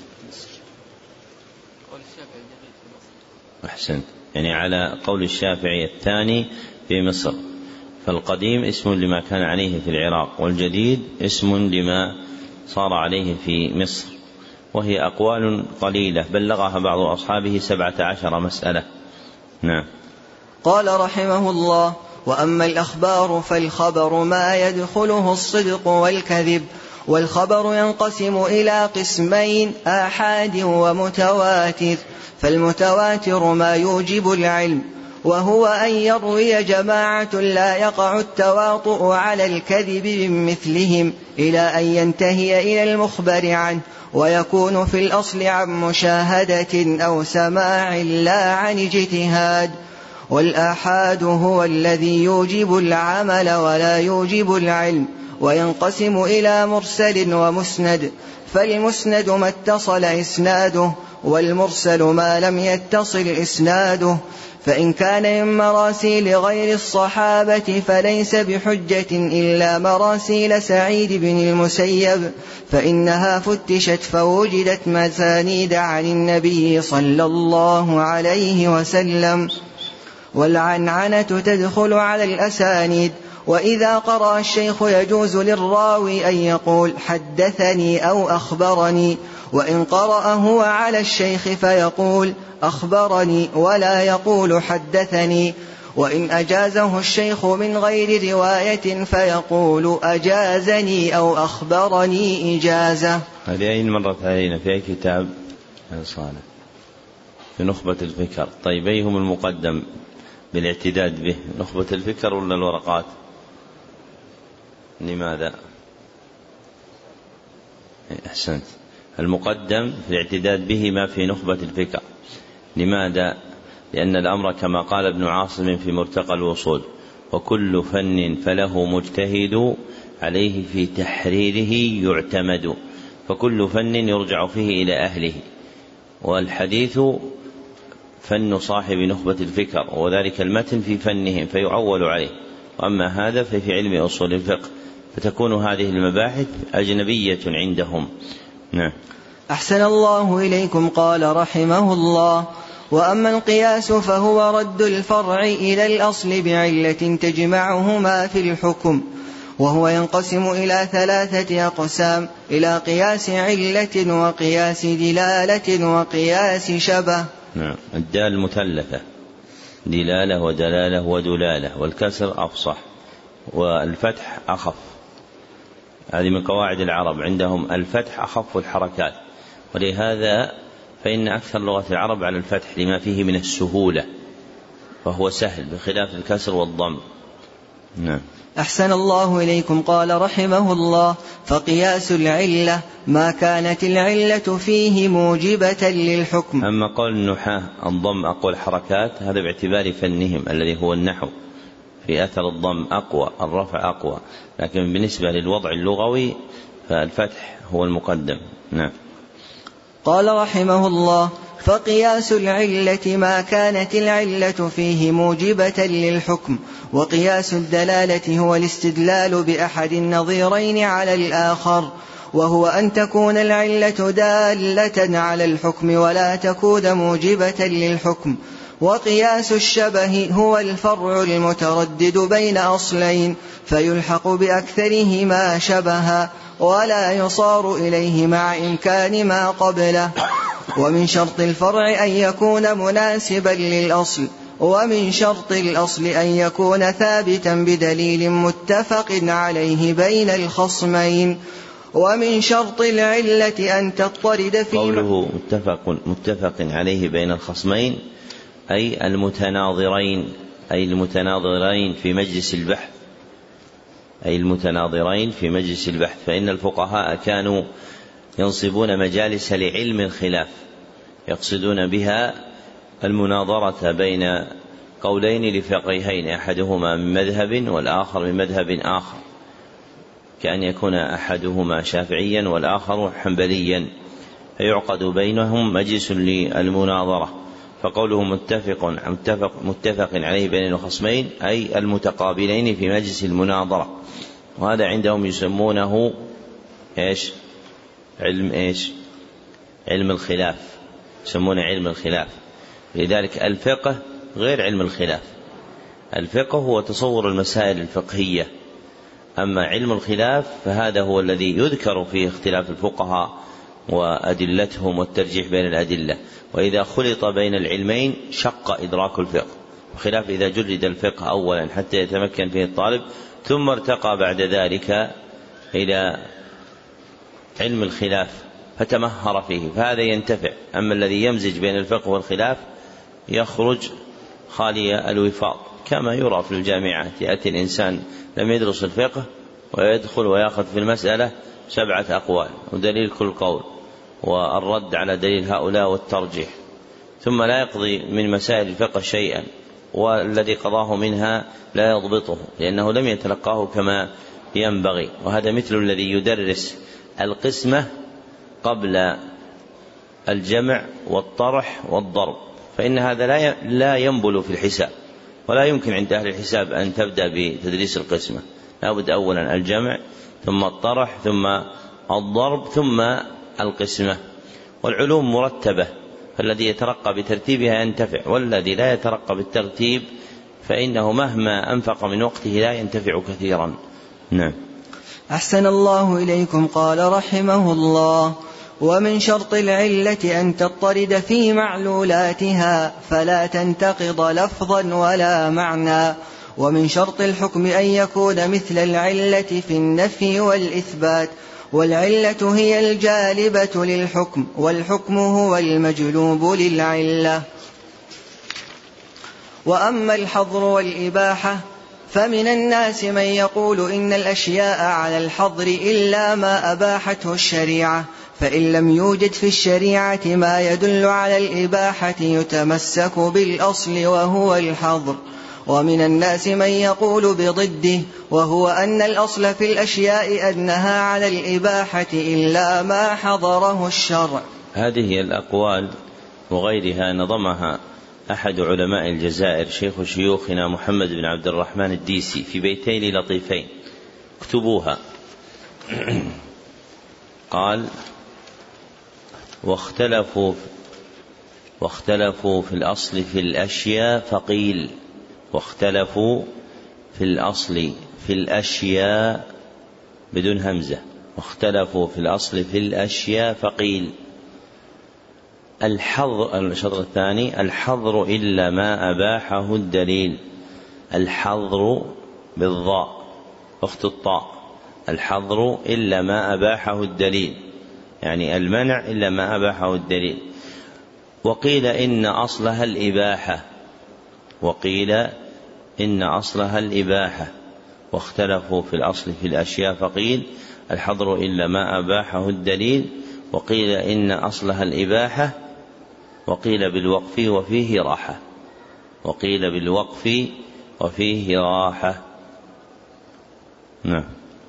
أحسنت، يعني على قول الشافعي الثاني في مصر. فالقديم اسم لما كان عليه في العراق، والجديد اسم لما صار عليه في مصر، وهي أقوال قليلة بلغها بعض أصحابه 17 مسألة. نعم. قال رحمه الله: وأما الأخبار فالخبر ما يدخله الصدق والكذب. والخبر ينقسم إلى قسمين: آحاد ومتواتر. فالمتواتر ما يوجب العلم، وهو أن يروي جماعة لا يقع التواطؤ على الكذب من مثلهم إلى أن ينتهي إلى المخبر عنه، ويكون في الأصل عن مشاهدة أو سماع لا عن اجتهاد. والآحاد هو الذي يوجب العمل ولا يوجب العلم، وينقسم إلى مرسل ومسند. فالمسند ما اتصل إسناده، والمرسل ما لم يتصل إسناده. فإن كان من مراسيل غير الصحابة فليس بحجة إلا مراسيل سعيد بن المسيب، فإنها فتشت فوجدت مسانيد عن النبي صلى الله عليه وسلم. والعنعنة تدخل على الأسانيد. وإذا قرأ الشيخ يجوز للراوي أن يقول حدثني أو أخبرني، وإن قرأ هو على الشيخ فيقول أخبرني ولا يقول حدثني. وإن أجازه الشيخ من غير رواية فيقول أجازني أو أخبرني إجازة. هذه أين مرت علينا في أي كتاب صالح؟ في نخبة الفكر. طيب أيهم المقدم بالاعتداد به، نخبة الفكر ولا الورقات؟ لماذا؟ أحسنت، المقدم في الاعتداد به ما في نخبة الفكر. لماذا؟ لأن الأمر كما قال ابن عاصم في مرتقى الوصول: وكل فن فله مجتهد عليه في تحريره يعتمد. فكل فن يرجع فيه إلى أهله، والحديث فن صاحب نخبة الفكر، وذلك المتن في فنهم فيعول عليه. وأما هذا ففي علم أصول الفقه، فتكون هذه المباحث أجنبية عندهم. نعم. أحسن الله إليكم. قال رحمه الله: وأما القياس فهو رد الفرع إلى الأصل بعلة تجمعهما في الحكم، وهو ينقسم إلى 3 أقسام: إلى قياس علة، وقياس دلالة، وقياس شبه. نعم. الدال مثلثة، دلالة ودلالة ودلالة، والكسر أفصح والفتح أخف. هذه من قواعد العرب، عندهم الفتح أخف الحركات، ولهذا فإن أكثر لغة العرب على الفتح لما فيه من السهولة، فهو سهل بخلاف الكسر والضم. نعم. أحسن الله إليكم. قال رحمه الله: فقياس العلة ما كانت العلة فيه موجبة للحكم. أما قول النحاة الضم أقوى الحركات هذا باعتبار فنهم الذي هو النحو، في أثر الضم أقوى، الرفع أقوى، لكن بالنسبة للوضع اللغوي فالفتح هو المقدم. نعم. قال رحمه الله: فقياس العلة ما كانت العلة فيه موجبة للحكم. وقياس الدلالة هو الاستدلال بأحد النظيرين على الآخر، وهو أن تكون العلة دالة على الحكم ولا تكون موجبة للحكم. وقياس الشبه هو الفرع المتردد بين أصلين فيلحق بأكثرهما شبها ولا يصار إليه مع إمكان ما قبله. ومن شرط الفرع أن يكون مناسبا للأصل، ومن شرط الأصل أن يكون ثابتا بدليل متفق عليه بين الخصمين. ومن شرط العلة أن تضطرد في قوله متفق عليه بين الخصمين أي المتناظرين، أي المتناظرين في مجلس البحث، أي المتناظرين في مجلس البحث. فإن الفقهاء كانوا ينصبون مجالس لعلم الخلاف، يقصدون بها المناظرة بين قولين لفقيهين أحدهما من مذهب والآخر من مذهب آخر، كأن يكون أحدهما شافعيا والآخر حنبليا، فيعقد بينهم مجلس للمناظرة. فقوله متفق عليه بين الخصمين أي المتقابلين في مجلس المناظرة، وهذا عندهم يسمونه علم الخلاف، يسمونه علم الخلاف. لذلك الفقه غير علم الخلاف، الفقه هو تصور المسائل الفقهية، أما علم الخلاف فهذا هو الذي يذكر فيه اختلاف الفقهاء وأدلتهم والترجيح بين الأدلة. وإذا خلط بين العلمين شق إدراك الفقه، بخلاف إذا جرد الفقه أولا حتى يتمكن فيه الطالب ثم ارتقى بعد ذلك إلى علم الخلاف فتمهر فيه، فهذا ينتفع. أما الذي يمزج بين الفقه والخلاف يخرج خالي الوفاق، كما يرى في الجامعات، يأتي الإنسان لم يدرس الفقه ويدخل ويأخذ في المسألة 7 أقوال ودليل كل قول والرد على دليل هؤلاء والترجيح، ثم لا يقضي من مسائل الفقه شيئا، والذي قضاه منها لا يضبطه لأنه لم يتلقاه كما ينبغي. وهذا مثل الذي يدرس القسمة قبل الجمع والطرح والضرب، فإن هذا لا ينبل في الحساب، ولا يمكن عند أهل الحساب أن تبدأ بتدريس القسمة، لا بد أولا الجمع ثم الطرح ثم الضرب ثم القسمة. والعلوم مرتبة، فالذي يترقى بترتيبها ينتفع، والذي لا يترقى بالترتيب فإنه مهما أنفق من وقته لا ينتفع كثيرا. نعم. أحسن الله إليكم. قال رحمه الله: ومن شرط العلة أن تضطرد في معلولاتها فلا تنتقض لفظا ولا معنى. ومن شرط الحكم أن يكون مثل العلة في النفي والإثبات، والعلة هي الجالبة للحكم، والحكم هو المجلوب للعلة. وأما الحظر والإباحة فمن الناس من يقول إن الأشياء على الحظر إلا ما أباحته الشريعة، فإن لم يوجد في الشريعة ما يدل على الإباحة يتمسك بالأصل وهو الحظر. ومن الناس من يقول بضده، وهو أن الأصل في الأشياء أنها على الإباحة إلا ما حضره الشرع. هذه هي الأقوال وغيرها نظمها أحد علماء الجزائر شيخ شيوخنا محمد بن عبد الرحمن الديسي في بيتين لطيفين، اكتبوها. قال: واختلفوا في الأصل في الأشياء فقيل. واختلفوا في الأصل في الأشياء بدون همزة. واختلفوا في الأصل في الأشياء فقيل. الشطر الثاني: الحظر إلا ما أباحه الدليل. الحظر بالضاء أخت الطاء، الحظر إلا ما أباحه الدليل، يعني المنع إلا ما أباحه الدليل. وقيل إن أصلها الإباحة، وقيل إن أصلها الإباحة، واختلفوا في الأصل في الأشياء، فقيل الحظر إلا ما أباحه الدليل، وقيل إن أصلها الإباحة، وقيل بالوقف وفيه راحة، وقيل بالوقف وفيه راحة. نعم.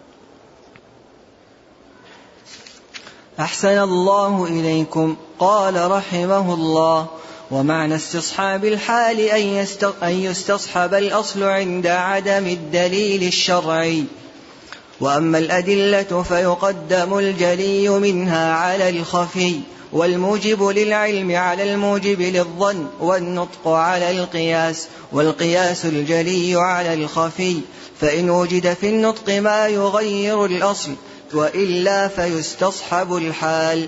أحسن الله إليكم. قال رحمه الله: ومعنى استصحاب الحال أن يستصحب الأصل عند عدم الدليل الشرعي. وأما الأدلة فيقدم الجلي منها على الخفي، والموجب للعلم على الموجب للظن، والنطق على القياس، والقياس الجلي على الخفي، فإن وجد في النطق ما يغير الأصل وإلا فيستصحب الحال.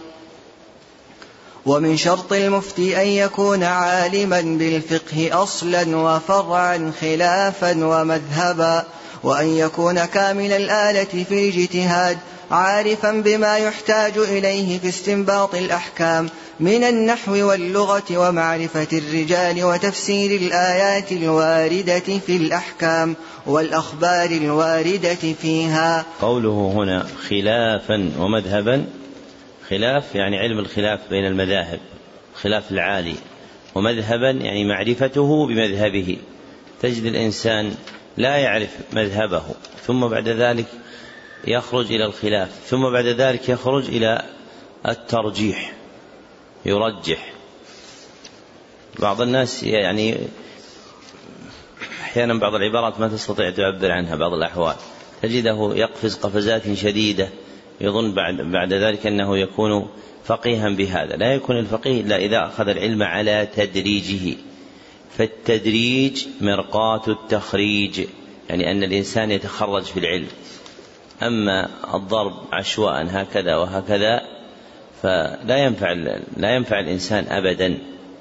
ومن شرط المفتي أن يكون عالما بالفقه أصلا وفرعا خلافا ومذهبا، وأن يكون كامل الآلة في الاجتهاد، عارفا بما يحتاج إليه في استنباط الأحكام من النحو واللغة ومعرفة الرجال وتفسير الآيات الواردة في الأحكام والأخبار الواردة فيها. قوله هنا خلافا ومذهبا، خلاف يعني علم الخلاف بين المذاهب، خلاف العالي، ومذهبا يعني معرفته بمذهبه. تجد الإنسان لا يعرف مذهبه، ثم بعد ذلك يخرج إلى الخلاف، ثم بعد ذلك يخرج إلى الترجيح، يرجح. بعض الناس يعني أحيانا بعض العبارات ما تستطيع تعبر عنها، بعض الأحوال تجده يقفز قفزات شديدة، يظن بعد ذلك أنه يكون فقيها بهذا. لا يكون الفقيه إلا إذا أخذ العلم على تدريجه، فالتدريج مرقاة التخريج، يعني أن الإنسان يتخرج في العلم. أما الضرب عشواء هكذا وهكذا فلا ينفع الإنسان أبدا.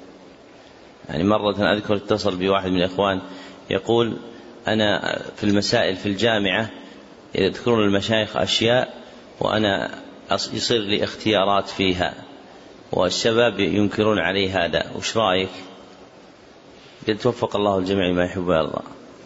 يعني مرة أذكر اتصل بواحد من الإخوان يقول: أنا في المسائل في الجامعة يذكرون المشايخ أشياء وأنا يصير لي اختيارات فيها، والشباب ينكرون علي هذا، وش رأيك؟ قلت: توفق الله الجميع ما يحب ويرضى.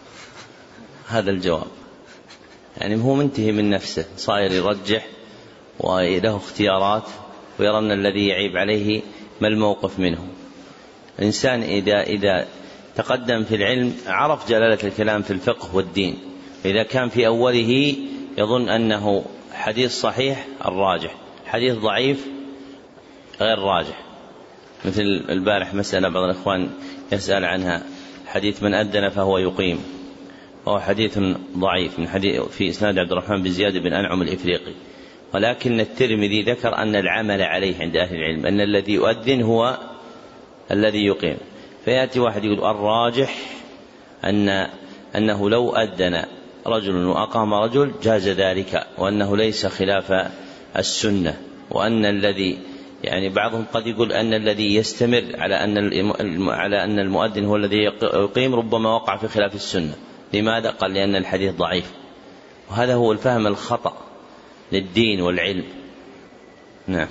هذا الجواب. يعني هو منتهي من نفسه، صاير يرجح وله اختيارات ويرى أن الذي يعيب عليه ما الموقف منه. الإنسان إذا تقدم في العلم عرف جلالة الكلام في الفقه والدين. إذا كان في أوله يظن أنه حديث صحيح الراجح، حديث ضعيف غير راجح. مثل البارح مسألة بعض الإخوان يسأل عنها، حديث من أذن فهو يقيم، وهو حديث ضعيف من حديث في إسناد عبد الرحمن بن زياد بن أنعم الإفريقي، ولكن الترمذي ذكر أن العمل عليه عند أهل العلم أن الذي يؤذن هو الذي يقيم. فيأتي واحد يقول الراجح أنه لو أذن رجل وأقام رجل جاز ذلك، وأنه ليس خلاف السنة، وأن الذي يعني بعضهم قد يقول أن الذي يستمر على أن المؤذن هو الذي يقيم ربما وقع في خلاف السنة. لماذا؟ قال: لأن الحديث ضعيف. وهذا هو الفهم الخطأ للدين والعلم. نعم.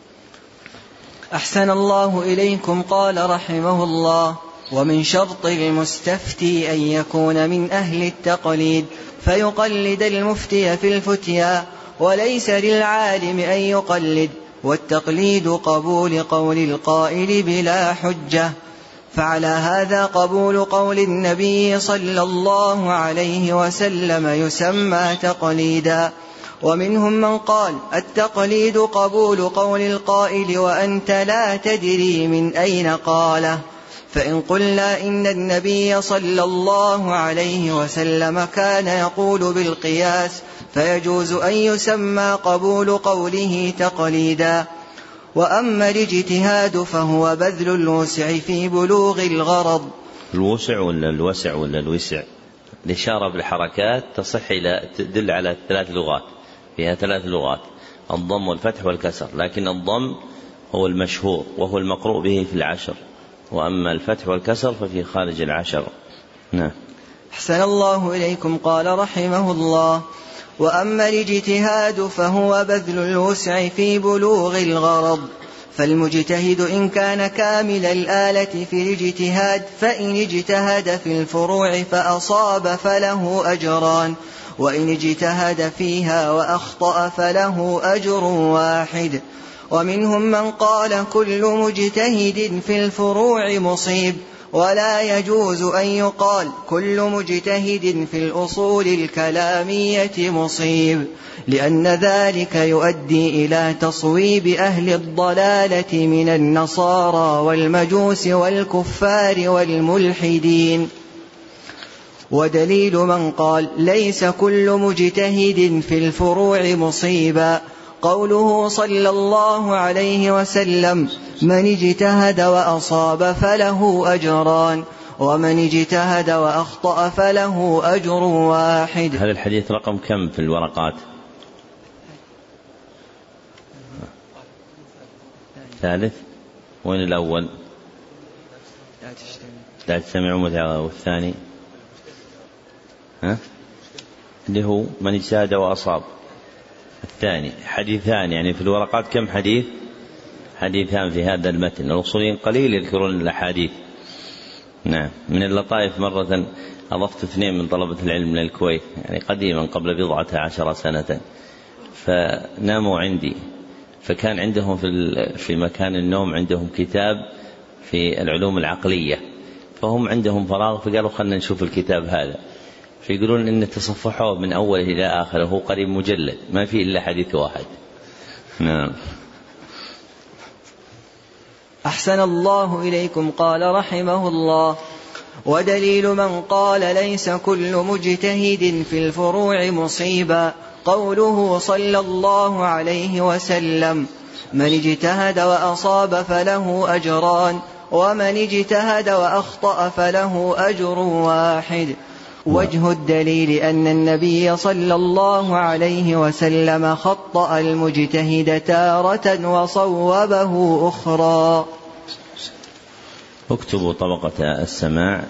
أحسن الله إليكم. قال رحمه الله: ومن شرط المستفتي أن يكون من أهل التقليد فيقلد المفتي في الفتيا، وليس للعالم أن يقلد، والتقليد قبول قول القائل بلا حجة. فعلى هذا قبول قول النبي صلى الله عليه وسلم يسمى تقليدا. ومنهم من قال: التقليد قبول قول القائل وأنت لا تدري من أين قاله. فإن قلنا إن النبي صلى الله عليه وسلم كان يقول بالقياس فيجوز أن يسمى قبول قوله تقليدا. وأما الاجتهاد فهو بذل الوسع في بلوغ الغرض. الوسع ولا الوسع ولا الوسع؟ الإشارة بالحركات تصح إلى تدل على 3 لغات، فيها 3 لغات: الضم والفتح والكسر، لكن الضم هو المشهور وهو المقروء به في 10، وأما الفتح والكسر ففي خارج 10. نعم. أحسن الله إليكم. قال رحمه الله: وأما الاجتهاد فهو بذل الوسع في بلوغ الغرض. فالمجتهد إن كان كامل الآلة في الاجتهاد فإن اجتهد في الفروع فأصاب فله أجران، وإن اجتهد فيها وأخطأ فله أجر واحد. ومنهم من قال كل مجتهد في الفروع مصيب، ولا يجوز أن يقال كل مجتهد في الأصول الكلامية مصيب، لأن ذلك يؤدي إلى تصويب أهل الضلالة من النصارى والمجوس والكفار والملحدين. ودليل من قال ليس كل مجتهد في الفروع مصيبا قوله صلى الله عليه وسلم: من اجتهد وأصاب فله أجران، ومن اجتهد وأخطأ فله أجر واحد. هذا الحديث رقم كم في الورقات؟ ثالث. وين الأول؟ لا تجتمع. والثاني اللي هو من اجتهد وأصاب. الثاني حديثان، يعني في الورقات كم حديث؟ حديثان في هذا المتن. الأصوليين قليل يذكرون الأحاديث. نعم. من اللطائف مرة أضفت 2 من طلبة العلم من الكويت، يعني قديما قبل 10 سنة، فناموا عندي، فكان عندهم في مكان النوم عندهم كتاب في العلوم العقلية، فهم عندهم فراغ فقالوا خلنا نشوف الكتاب هذا، فيقولون إن تصفحوه من أوله إلى آخره، هو قريب مجلد ما فيه إلا حديث واحد. نعم. أحسن الله إليكم. قال رحمه الله: ودليل من قال ليس كل مجتهد في الفروع مصيبا قوله صلى الله عليه وسلم: من اجتهد وأصاب فله أجران، ومن اجتهد وأخطأ فله أجر واحد. وجه الدليل أن النبي صلى الله عليه وسلم خطأ المجتهد تارة وصوبه أخرى. اكتبوا طبقة السماع.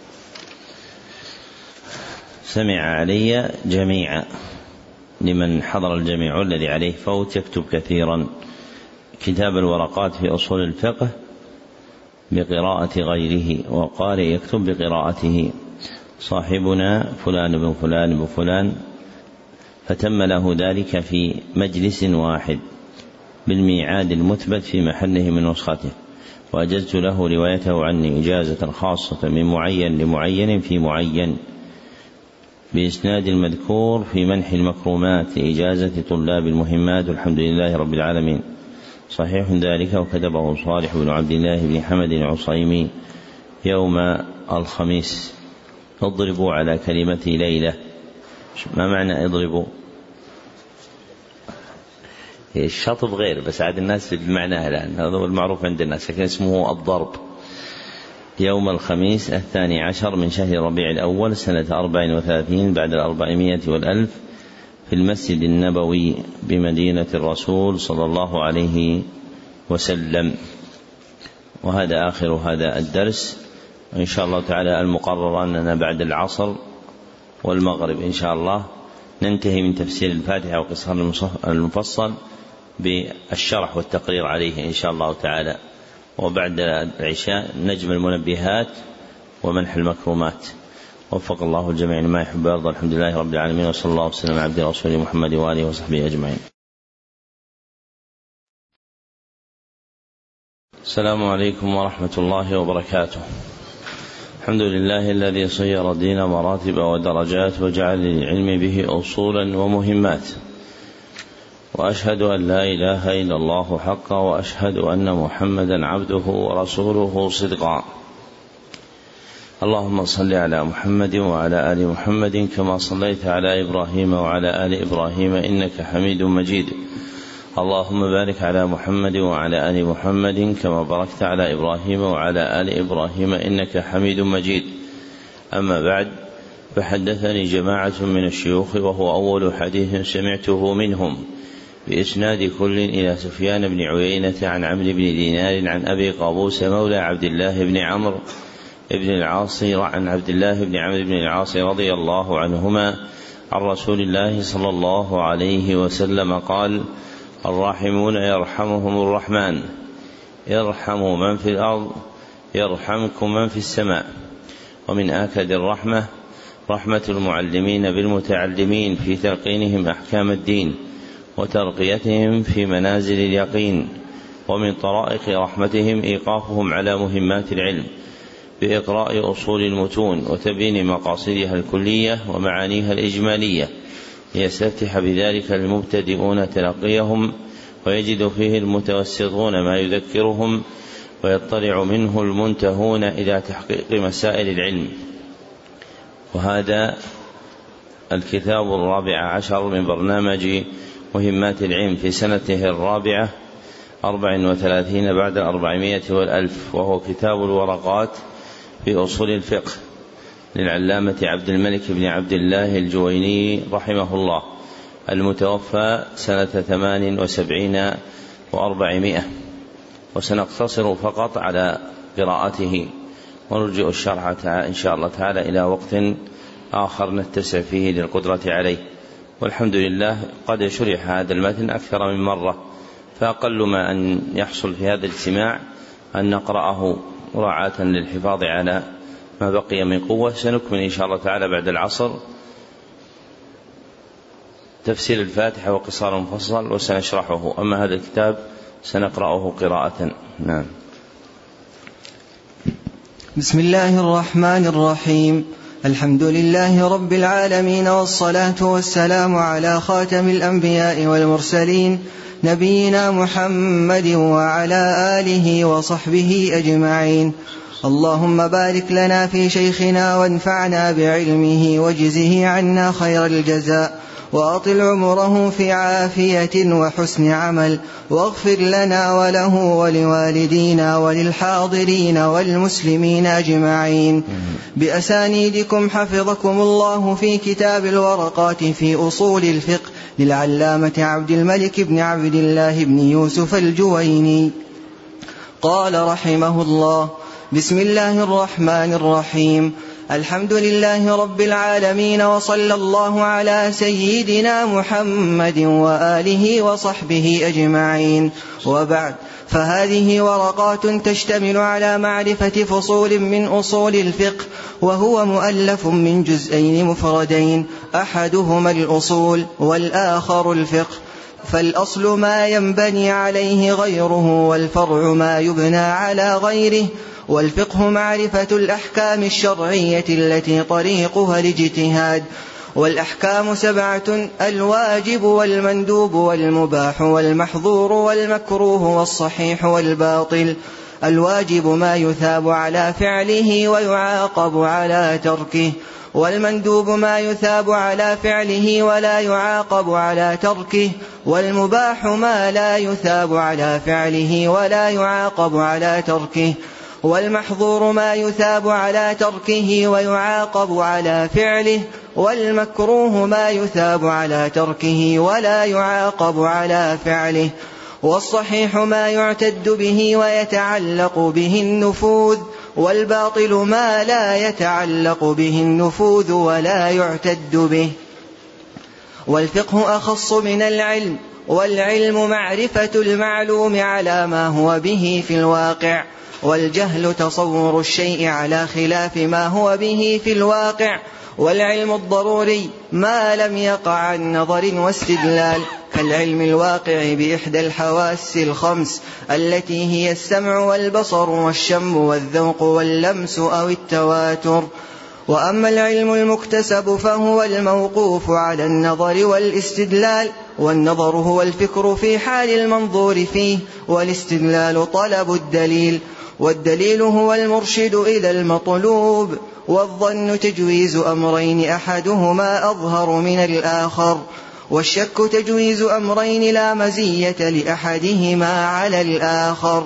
سمع علي جميعا، لمن حضر الجميع والذي عليه فوت يكتب كثيرا. كتاب الورقات في أصول الفقه بقراءة غيره، وقال يكتب بقراءته. صاحبنا فلان بن فلان بن فلان، فتم له ذلك في مجلس واحد بالميعاد المثبت في محله من نسخته، وأجزت له روايته عني إجازة خاصة من معين لمعين في معين بإسناد المذكور في منح المكرمات لإجازة طلاب المهمات، والحمد لله رب العالمين. صحيح ذلك، وكتبه صالح بن عبد الله بن حمد العصيمي يوم الخميس. اضربوا على كلمة ليلة. ما معنى اضربوا؟ الشطب غير، بس عاد الناس بمعناها الآن، هذا هو المعروف عند الناس، لكن اسمه الضرب. يوم الخميس 12 من شهر ربيع الأول سنة 34 بعد 400 والألف في المسجد النبوي بمدينة الرسول صلى الله عليه وسلم. وهذا آخر هذا الدرس، إن شاء الله تعالى. المقرر أننا بعد العصر والمغرب إن شاء الله ننتهي من تفسير الفاتحة وقصر المفصل بالشرح والتقرير عليه إن شاء الله تعالى، وبعد العشاء نجم المنبهات ومنح المكرمات. وفق الله الجميع لما يحب ويرضى. الحمد لله رب العالمين، وصلى الله وسلم على عبده ورسوله محمد وآله وصحبه أجمعين. السلام عليكم ورحمة الله وبركاته. الحمد لله الذي صير الدين مراتب ودرجات، وجعل للعلم به أصولا ومهمات، وأشهد أن لا إله إلا الله حقا، وأشهد أن محمدا عبده ورسوله صدقا. اللهم صل على محمد وعلى آل محمد كما صليت على إبراهيم وعلى آل إبراهيم إنك حميد مجيد. اللهم بارك على محمد وعلى آل محمد كما باركت على إبراهيم وعلى آل إبراهيم إنك حميد مجيد. أما بعد، فحدثني جماعة من الشيوخ، وهو أول حديث سمعته منهم بإسناد كل إلى سفيان بن عيينة عن عمرو بن دينار عن أبي قابوس مولى عبد الله بن عمرو بن العاص عن عبد الله بن عمرو بن العاص رضي الله عنهما عن رسول الله صلى الله عليه وسلم قال: الراحمون يرحمهم الرحمن، ارحموا من في الأرض يرحمكم من في السماء. ومن آكد الرحمة رحمة المعلمين بالمتعلمين في تلقينهم أحكام الدين وترقيتهم في منازل اليقين، ومن طرائق رحمتهم إيقافهم على مهمات العلم بإقراء أصول المتون وتبيين مقاصدها الكلية ومعانيها الإجمالية، ليستفتح بذلك المبتدئون تلقيهم ويجد فيه المتوسطون ما يذكرهم، ويطلع منه المنتهون إلى تحقيق مسائل العلم. وهذا الكتاب 14 من برنامج مهمات العلم في سنته 34 بعد 400 والألف، وهو كتاب الورقات في أصول الفقه للعلامة عبد الملك بن عبد الله الجويني رحمه الله، المتوفى سنة 78 و400. وسنقتصر فقط على قراءته، ونرجع الشرح إن شاء الله تعالى إلى وقت آخر نتسع فيه للقدرة عليه. والحمد لله قد شرح هذا المتن أكثر من مرة، فأقل ما أن يحصل في هذا الاجتماع أن نقرأه مراعاة للحفاظ على ما بقي من قوة. سنكمل إن شاء الله تعالى بعد العصر تفسير الفاتحة وقصار مفصل وسنشرحه، أما هذا الكتاب سنقرأه قراءة. نعم. بسم الله الرحمن الرحيم. الحمد لله رب العالمين، والصلاة والسلام على خاتم الأنبياء والمرسلين، نبينا محمد وعلى آله وصحبه أجمعين. اللهم بارك لنا في شيخنا وانفعنا بعلمه واجزه عنا خير الجزاء، وأطل عمره في عافية وحسن عمل، واغفر لنا وله ولوالدينا وللحاضرين والمسلمين أجمعين. بأسانيدكم حفظكم الله في كتاب الورقات في أصول الفقه للعلامة عبد الملك بن عبد الله بن يوسف الجويني. قال رحمه الله: بسم الله الرحمن الرحيم. الحمد لله رب العالمين، وصلى الله على سيدنا محمد وآله وصحبه أجمعين، وبعد، فهذه ورقات تشتمل على معرفة فصول من أصول الفقه، وهو مؤلف من جزئين مفردين، أحدهما الأصول والآخر الفقه. فالأصل ما ينبني عليه غيره، والفرع ما يبنى على غيره. والفقه معرفة الأحكام الشرعية التي طريقها الاجتهاد. والأحكام 7: الواجب والمندوب والمباح والمحظور والمكروه والصحيح والباطل. الواجب ما يثاب على فعله ويعاقب على تركه، والمندوب ما يثاب على فعله ولا يعاقب على تركه، والمباح ما لا يثاب على فعله ولا يعاقب على تركه، والمحظور ما يثاب على تركه ويعاقب على فعله، والمكروه ما يثاب على تركه ولا يعاقب على فعله، والصحيح ما يعتد به ويتعلق به النفوذ، والباطل ما لا يتعلق به النفوذ ولا يعتد به. والفقه أخص من العلم، والعلم معرفة المعلوم على ما هو به في الواقع، والجهل تصور الشيء على خلاف ما هو به في الواقع. والعلم الضروري ما لم يقع عن نظر واستدلال، كالعلم الواقع بإحدى الحواس الخمس التي هي السمع والبصر والشم والذوق واللمس أو التواتر. وأما العلم المكتسب فهو الموقوف على النظر والاستدلال، والنظر هو الفكر في حال المنظور فيه، والاستدلال طلب الدليل، والدليل هو المرشد إلى المطلوب. والظن تجويز أمرين أحدهما أظهر من الآخر، والشك تجويز أمرين لا مزية لأحدهما على الآخر.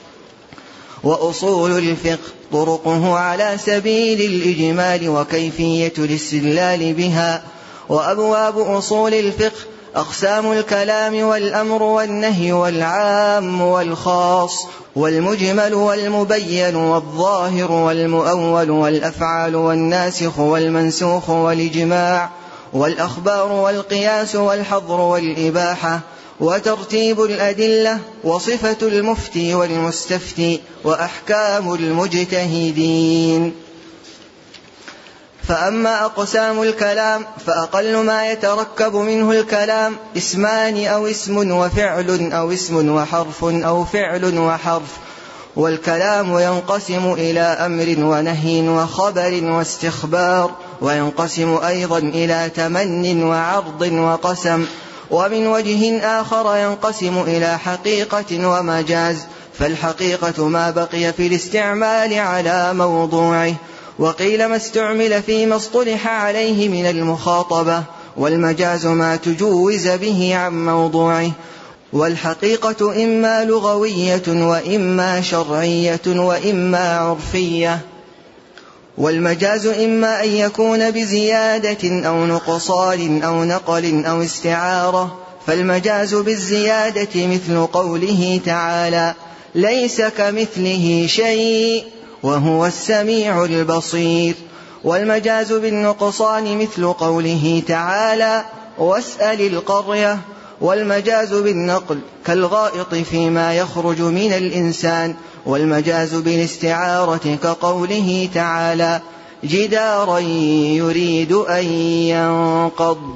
وأصول الفقه طرقه على سبيل الإجمال وكيفية الاستدلال بها. وأبواب أصول الفقه أقسام الكلام والأمر والنهي والعام والخاص، والمجمل والمبين والظاهر والمؤول، والأفعال والناسخ والمنسوخ والإجماع، والأخبار والقياس والحظر والإباحة، وترتيب الأدلة، وصفة المفتي والمستفتي، وأحكام المجتهدين. فأما أقسام الكلام فأقل ما يتركب منه الكلام اسمان أو اسم وفعل أو اسم وحرف أو فعل وحرف. والكلام ينقسم إلى أمر ونهي وخبر واستخبار، وينقسم أيضا إلى تمن وعرض وقسم. ومن وجه آخر ينقسم إلى حقيقة ومجاز، فالحقيقة ما بقي في الاستعمال على موضوعه، وقيل ما استعمل فيما اصطلح عليه من المخاطبة، والمجاز ما تجوز به عن موضوعه. والحقيقة إما لغوية وإما شرعية وإما عرفية. والمجاز إما أن يكون بزيادة أو نقصان أو نقل أو استعارة. فالمجاز بالزيادة مثل قوله تعالى: ليس كمثله شيء وهو السميع البصير. والمجاز بالنقصان مثل قوله تعالى: واسأل القرية. والمجاز بالنقل كالغائط فيما يخرج من الإنسان. والمجاز بالاستعارة كقوله تعالى: جدارا يريد أن ينقض.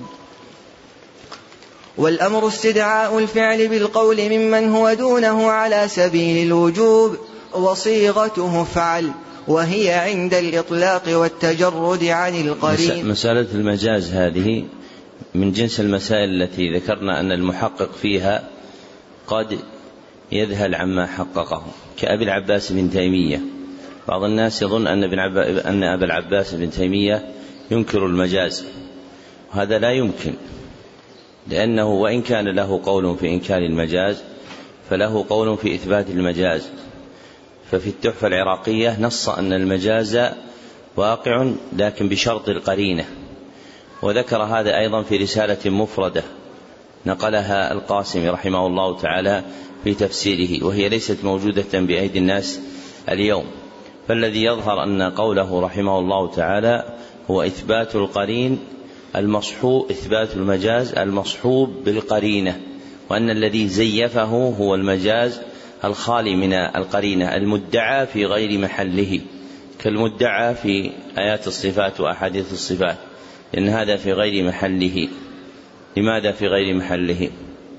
والأمر استدعاء الفعل بالقول ممن هو دونه على سبيل الوجوب، وصيغته افعل، وهي عند الإطلاق والتجرد عن القرين. مسألة المجاز هذه من جنس المسائل التي ذكرنا أن المحقق فيها قد يذهل عما حققه، كأبي العباس بن تيمية. بعض الناس يظن أن أبا العباس بن تيمية ينكر المجاز، وهذا لا يمكن، لأنه وإن كان له قول في إنكار المجاز فله قول في إثبات المجاز. ففي التحفة العراقية نص أن المجاز واقع لكن بشرط القرينة، وذكر هذا أيضا في رسالة مفردة نقلها القاسم رحمه الله تعالى في تفسيره، وهي ليست موجودة بأيدي الناس اليوم. فالذي يظهر أن قوله رحمه الله تعالى هو إثبات القرين المصحوب، إثبات المجاز المصحوب بالقرينة، وأن الذي زيفه هو المجاز الخالي من القرينة المدعى في غير محله، كالمدعى في آيات الصفات وأحاديث الصفات، لأن هذا في غير محله. لماذا في غير محله؟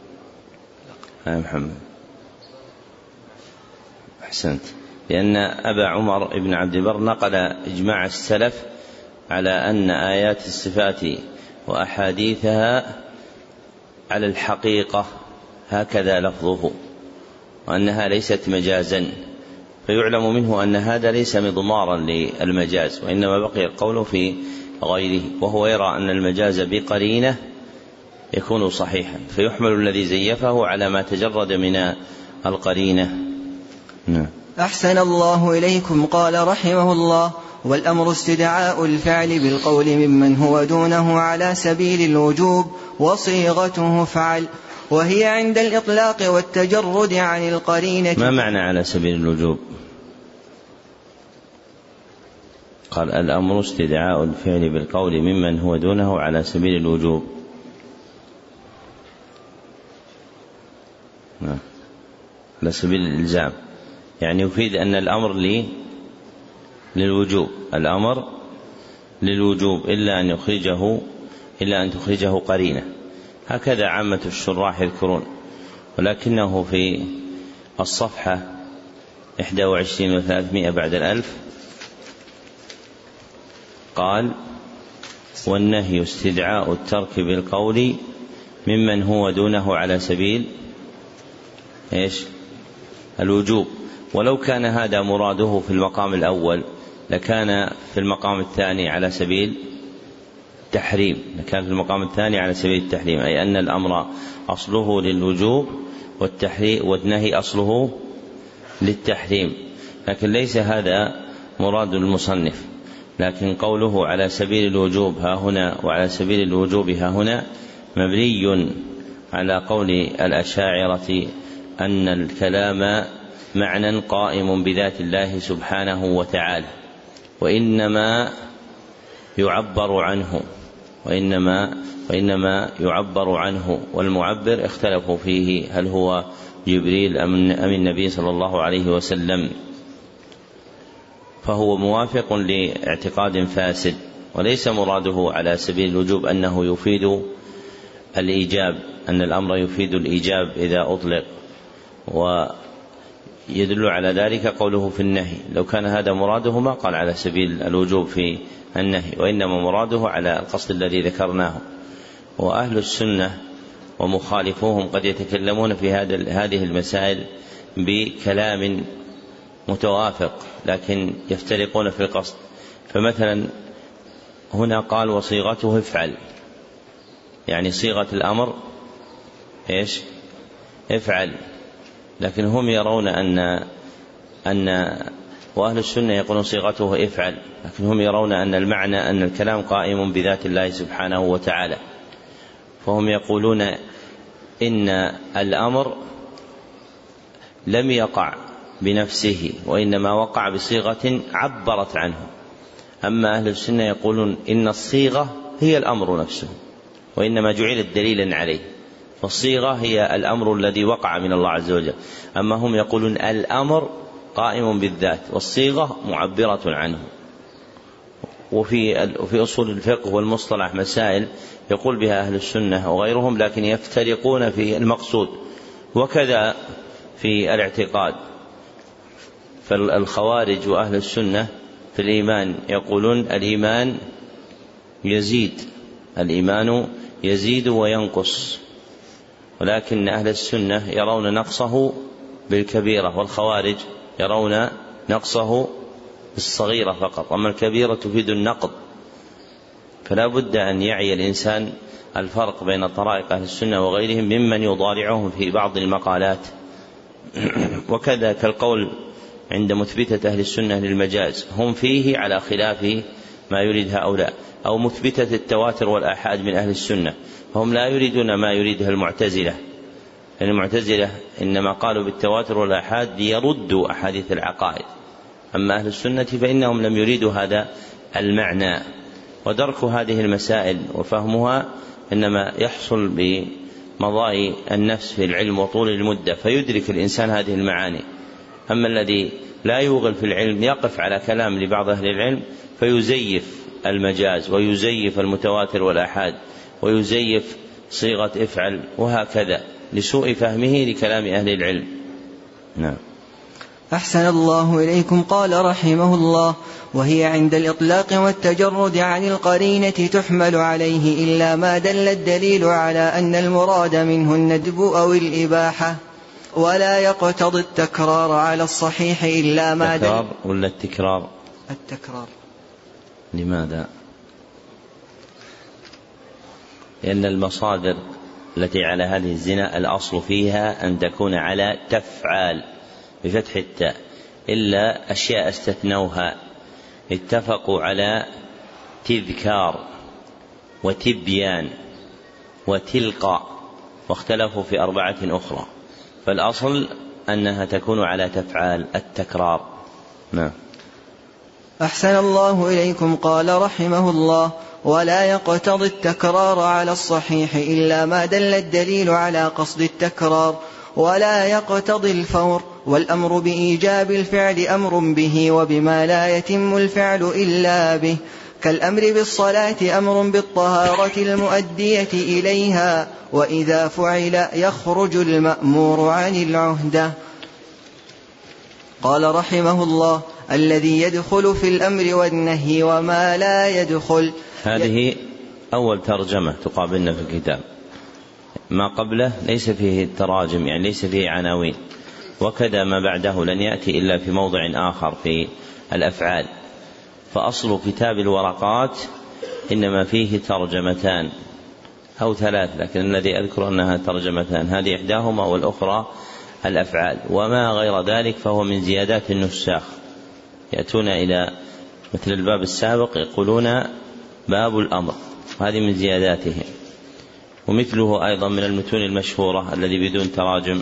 محمد أحسنت. لأن أبا عمر بن عبد البر نقل إجماع السلف على أن آيات الصفات وأحاديثها على الحقيقة هكذا لفظه، وأنها ليست مجازا، فيعلم منه أن هذا ليس مضمارا للمجاز، وإنما بقي القول في غيره. وهو يرى أن المجاز بقرينة يكون صحيحا، فيحمل الذي زيفه على ما تجرد من القرينة. أحسن الله إليكم. قال رحمه الله: والأمر استدعاء الفعل بالقول ممن هو دونه على سبيل الوجوب، وصيغته افعل، وهي عند الإطلاق والتجرد عن القرينة. ما معنى على سبيل الوجوب؟ قال: الأمر استدعاء الفعل بالقول ممن هو دونه على سبيل الوجوب. على سبيل الإلزام، يعني يفيد أن الأمر للوجوب، الأمر للوجوب إلا أن تخرجه قرينة. هكذا عامة الشراح يذكرون، ولكنه في الصفحة 21 و300 بعد 1000 قال: والنهي استدعاء الترك بالقول ممن هو دونه على سبيل الوجوب. ولو كان هذا مراده في المقام الأول لكان في المقام الثاني على سبيل التحريم، أي أن الأمر أصله للوجوب والنهي أصله للتحريم، لكن ليس هذا مراد المصنف. لكن قوله على سبيل الوجوب ها هنا وعلى سبيل الوجوب ها هنا مبني على قول الأشاعرة أن الكلام معنى قائم بذات الله سبحانه وتعالى، وإنما يعبر عنه، والمعبر اختلفوا فيه هل هو جبريل أم النبي صلى الله عليه وسلم. فهو موافق لاعتقاد فاسد وليس مراده على سبيل الوجوب أنه يفيد الإيجاب، أن الأمر يفيد الإيجاب إذا أطلق، ويدل على ذلك قوله في النهي. لو كان هذا مراده ما قال على سبيل الوجوب في النهي، وإنما مراده على القصد الذي ذكرناه. وأهل السنة ومخالفوهم قد يتكلمون في هذه المسائل بكلام متوافق، لكن يفترقون في القصد. فمثلا هنا قال وصيغته افعل، يعني صيغة الأمر إيش؟ افعل. لكن هم يرون وأهل السنة يقولون صيغته افعل، لكن هم يرون أن المعنى أن الكلام قائم بذات الله سبحانه وتعالى، فهم يقولون إن الأمر لم يقع بنفسه، وإنما وقع بصيغة عبرت عنه. أما أهل السنة يقولون إن الصيغة هي الأمر نفسه، وإنما جعلت دليلا عليه، فالصيغة هي الأمر الذي وقع من الله عز وجل. أما هم يقولون الأمر قائم بالذات والصيغة معبرة عنه. وفي أصول الفقه والمصطلح مسائل يقول بها أهل السنة وغيرهم، لكن يفترقون في المقصود. وكذا في الاعتقاد، فالخوارج وأهل السنة في الإيمان يقولون الإيمان يزيد وينقص، ولكن أهل السنة يرون نقصه بالكبيرة، والخوارج يرون نقصه بالصغيرة فقط، أما الكبيرة تفيد النقض. فلا بد أن يعي الإنسان الفرق بين طرائق أهل السنة وغيرهم ممن يضارعهم في بعض المقالات. وكذا كالقول عند مثبتة أهل السنة للمجاز، هم فيه على خلاف ما يريد هؤلاء، أو مثبتة التواتر والآحاد من أهل السنة، هم لا يريدون ما يريدها المعتزلة، لأن المعتزلة إنما قالوا بالتواتر والآحاد ليردوا أحاديث العقائد. أما أهل السنة فإنهم لم يريدوا هذا المعنى. ودرك هذه المسائل وفهمها إنما يحصل بمضاء النفس في العلم وطول المدة، فيدرك الإنسان هذه المعاني. أما الذي لا يوغل في العلم يقف على كلام لبعض أهل العلم فيزيف المجاز ويزيف المتواتر والآحاد ويزيف صيغة افعل، وهكذا لسوء فهمه لكلام أهل العلم. نعم. أحسن الله إليكم. قال رحمه الله: وهي عند الإطلاق والتجرد عن القرينة تحمل عليه إلا ما دل الدليل على أن المراد منه الندب أو الإباحة، ولا يقتضي التكرار على الصحيح إلا ما دل. التكرار ولا التكرار؟ التكرار. لماذا؟ لأن المصادر التي على هذه الزنا الأصل فيها أن تكون على تفعال بفتح التاء، إلا أشياء استثنوها، اتفقوا على تذكار وتبيان وتلقى، واختلفوا في 4 أخرى، فالأصل أنها تكون على تفعال التكرار. نعم. أحسن الله إليكم. قال رحمه الله: ولا يقتضي التكرار على الصحيح إلا ما دل الدليل على قصد التكرار، ولا يقتضي الفور، والأمر بإيجاب الفعل أمر به وبما لا يتم الفعل إلا به، كالأمر بالصلاة أمر بالطهارة المؤدية إليها، وإذا فعل يخرج المأمور عن العهدة. قال رحمه الله: الذي يدخل في الأمر والنهي وما لا يدخل. هذه أول ترجمة تقابلنا في الكتاب، ما قبله ليس فيه تراجم، يعني ليس فيه عناوين، وكذا ما بعده لن يأتي إلا في موضع آخر في الأفعال. فأصل كتاب الورقات إنما فيه ترجمتان أو 3، لكن الذي أذكر أنها ترجمتان، هذه إحداهما والأخرى الأفعال، وما غير ذلك فهو من زيادات النساخ، يأتون إلى مثل الباب السابق يقولون باب الأمر، هذه من زياداتهم. ومثله أيضا من المتون المشهورة الذي بدون تراجم،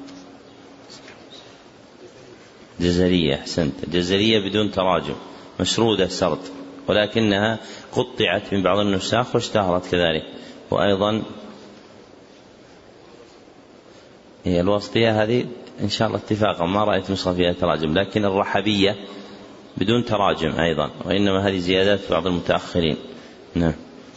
جزرية، أحسنت، جزرية بدون تراجم مشرودة سرد، ولكنها قطعت من بعض النساخ واشتهرت كذلك. وأيضا هي الوسطية هذه إن شاء الله اتفاقا ما رأيت نسخة فيها تراجم، لكن الرحبية بدون تراجم أيضا، وإنما هذه زيادات بعض المتأخرين. نعم.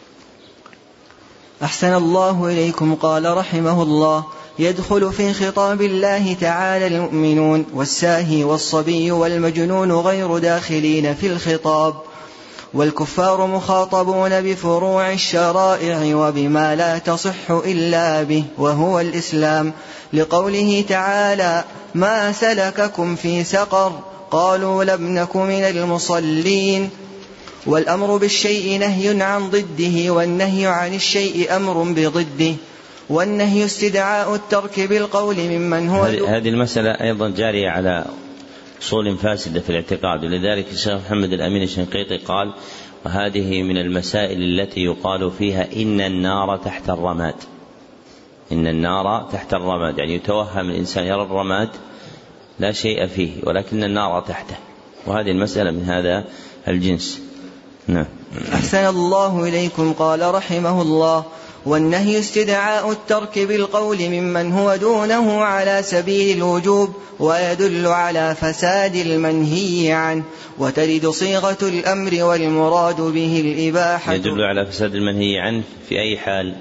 أحسن الله إليكم. قال رحمه الله: يدخل في خطاب الله تعالى المؤمنون والساهي والصبي والمجنون غير داخلين في الخطاب، والكفار مخاطبون بفروع الشرائع وبما لا تصح إلا به وهو الإسلام، لقوله تعالى: ما سلككم في سقر؟ قالوا لم نك من المصلين. والأمر بالشيء نهي عن ضده، والنهي عن الشيء أمر بضده، والنهي استدعاء الترك بالقول ممن هو هذه المسألة أيضا جارية على أصول فاسدة في الاعتقاد، ولذلك الشيخ محمد الأمين الشنقيطي قال: وهذه من المسائل التي يقال فيها إن النار تحت الرماد. إن النار تحت الرماد، يعني يتوهم الإنسان يرى الرماد لا شيء فيه ولكن النار تحته، وهذه المسألة من هذا الجنس. نعم. أحسن الله إليكم. قال رحمه الله: والنهي استدعاء الترك بالقول ممن هو دونه على سبيل الوجوب، ويدل على فساد المنهي عنه، وترد صيغة الأمر والمراد به الإباحة. يدل على فساد المنهي عنه في أي حال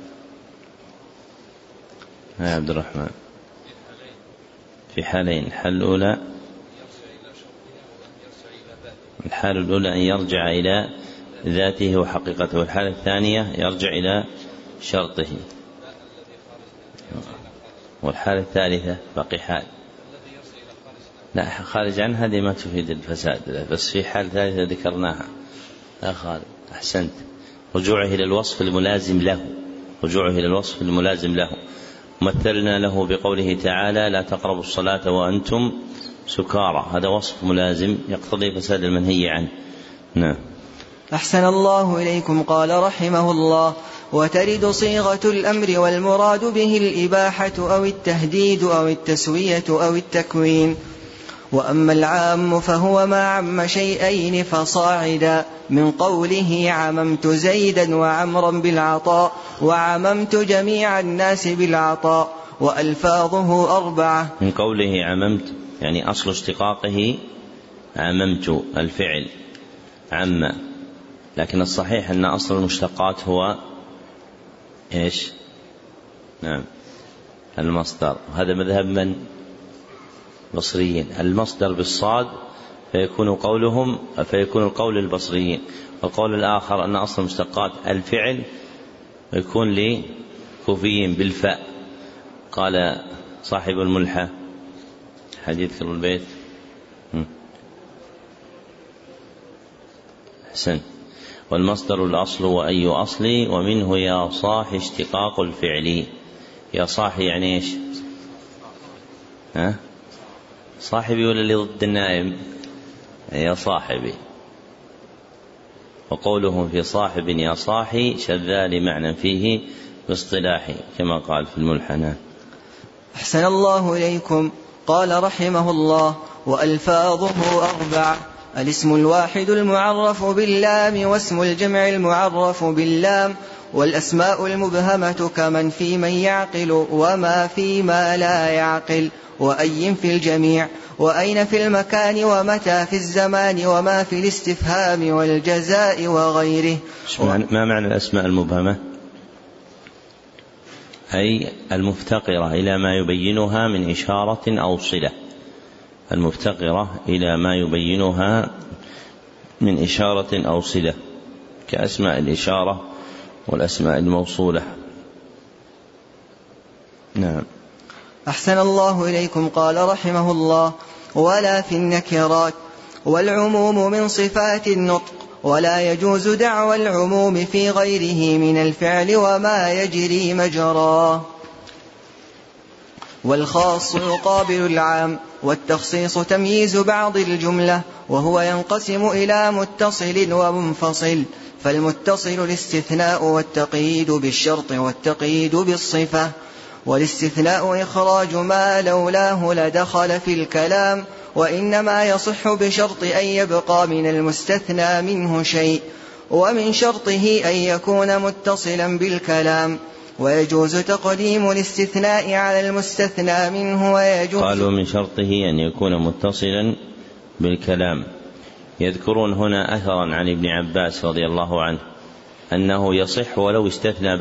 يا عبد الرحمن؟ في حالين. الحالة الأولى أن يرجع إلى ذاته وحقيقته، والحالة الثانية يرجع إلى شرطه، والحالة الثالثة باقي حال لا خارج عنه، هذه ما تفيد الفساد، بس في حال ثالثة ذكرناها. لا خالد، أحسنت، رجوعه إلى الوصف الملازم له، رجوعه إلى الوصف الملازم له. مثلنا له بقوله تعالى: لا تقربوا الصلاة وأنتم سكارى، هذا وصف ملازم يقتضي فساد المنهي عنه. نعم. أحسن الله إليكم. قال رحمه الله: وترد صيغة الأمر والمراد به الإباحة أو التهديد أو التسوية أو التكوين. وأما العام فهو ما عم شيئين فصاعدا، من قوله: عممت زيدا وعمرا بالعطاء، وعممت جميع الناس بالعطاء، وألفاظه 4. من قوله عممت يعني أصل اشتقاقه عممت الفعل عم، لكن الصحيح أن أصل المشتقات هو إيش؟ نعم، المصدر. هذا مذهب من؟ بصريين. المصدر بالصاد فيكون القول البصريين، والقول الآخر أن أصل المشتقات الفعل ويكون لكوفيين بالفاء. قال صاحب الملحة حديث كل البيت. أحسن. والمصدر الأصل وأي أصلي، ومنه يا صاح اشتقاق الفعل. يا صاح يعني إيش؟ صاحبي ولا اللي ضد النائم؟ يا صاحبي. وقولهم في صاحب يا صاحي شذال معنى فيه باصطلاحي، كما قال في الملحنة. أحسن الله إليكم. قال رحمه الله: وألفاظه 4: الاسم الواحد المعرف باللام، واسم الجمع المعرف باللام، والأسماء المبهمة كمن في من يعقل، وما في ما لا يعقل، وأي في الجميع، وأين في المكان، ومتى في الزمان، وما في الاستفهام والجزاء وغيره. ما معنى الأسماء المبهمة؟ أي المفتقرة إلى ما يبينها من إشارة أو صلة، المفتقرة إلى ما يبينها من إشارة أو صلة، كأسماء الإشارة والأسماء الموصولة. نعم. أحسن الله إليكم. قال رحمه الله: ولا في النكرات، والعموم من صفات النطق، ولا يجوز دعوى العموم في غيره من الفعل وما يجري مجراه. والخاص يقابل العام، والتخصيص تمييز بعض الجملة، وهو ينقسم إلى متصل ومنفصل. فالمتصل الاستثناء والتقييد بالشرط والتقييد بالصفة، والاستثناء إخراج ما لولاه لدخل في الكلام، وإنما يصح بشرط أن يبقى من المستثنى منه شيء، ومن شرطه أن يكون متصلا بالكلام، ويجوز تقديم الاستثناء على المستثنى منه. قالوا من شرطه أن يكون متصلا بالكلام، يذكرون هنا أثرا عن ابن عباس رضي الله عنه أنه يصح ولو استثنى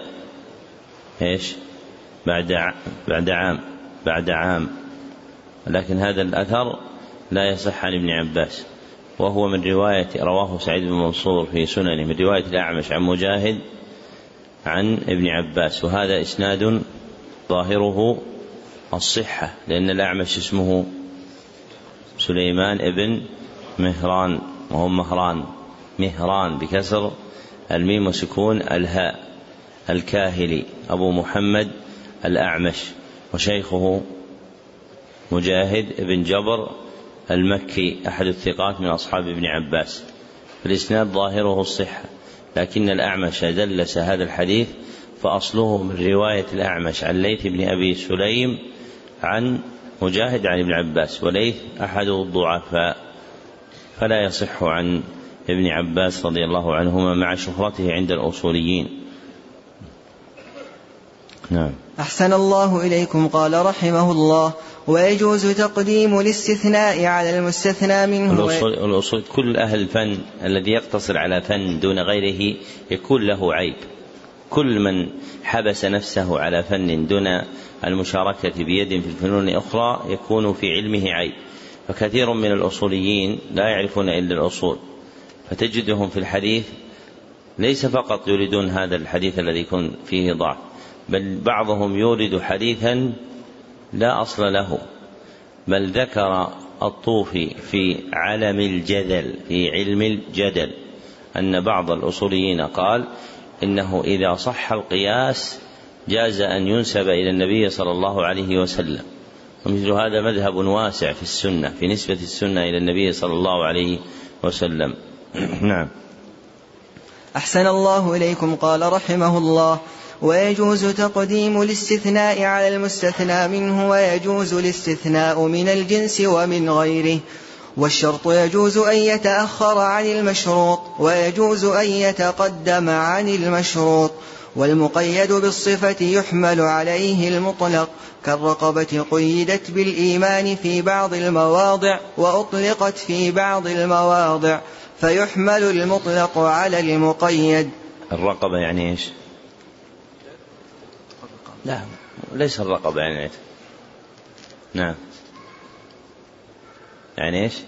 بعد عام، لكن هذا الأثر لا يصح عن ابن عباس، وهو من رواية رواه سعيد بن منصور في سننه من رواية الأعمش عن مجاهد عن ابن عباس، وهذا إسناد ظاهره الصحة، لأن الأعمش اسمه سليمان ابن مهران، وهو مهران بكسر الميم وسكون الهاء، الكاهلي أبو محمد الأعمش، وشيخه مجاهد بن جبر المكي أحد الثقات من أصحاب ابن عباس. الإسناد ظاهره الصحة، لكن الأعمش دلس هذا الحديث فأصله من رواية الأعمش عن ليث بن أبي سليم عن مجاهد عن ابن عباس، وليث أحد الضعفاء، فلا يصح عن ابن عباس رضي الله عنهما مع شهرته عند الأصوليين. نعم. أحسن الله إليكم. قال رحمه الله: ويجوز تقديم الاستثناء على المستثنى منه. الأصول كل أهل الفن الذي يقتصر على فن دون غيره يكون له عيب، كل من حبس نفسه على فن دون المشاركة بيد في الفنون الأخرى يكون في علمه عيب. فكثير من الأصوليين لا يعرفون إلا الأصول، فتجدهم في الحديث ليس فقط يريدون هذا الحديث الذي يكون فيه ضعف، بل بعضهم يورد حديثا لا أصل له. بل ذكر الطوفي في علم الجدل في علم الجدل أن بعض الأصوليين قال إنه إذا صح القياس جاز أن ينسب إلى النبي صلى الله عليه وسلم، ومثل هذا مذهب واسع في السنة في نسبة السنة إلى النبي صلى الله عليه وسلم. نعم. أحسن الله إليكم. قال رحمه الله: ويجوز تقديم الاستثناء على المستثنى منه، ويجوز الاستثناء من الجنس ومن غيره، والشرط يجوز أن يتأخر عن المشروط، ويجوز أن يتقدم عن المشروط، والمقيد بالصفة يحمل عليه المطلق، كالرقبة قيدت بالإيمان في بعض المواضع وأطلقت في بعض المواضع، فيحمل المطلق على المقيد. الرقبة يعني إيش؟ لا، ليس الرقبة يعني إيش؟ نعم، يعني إيش؟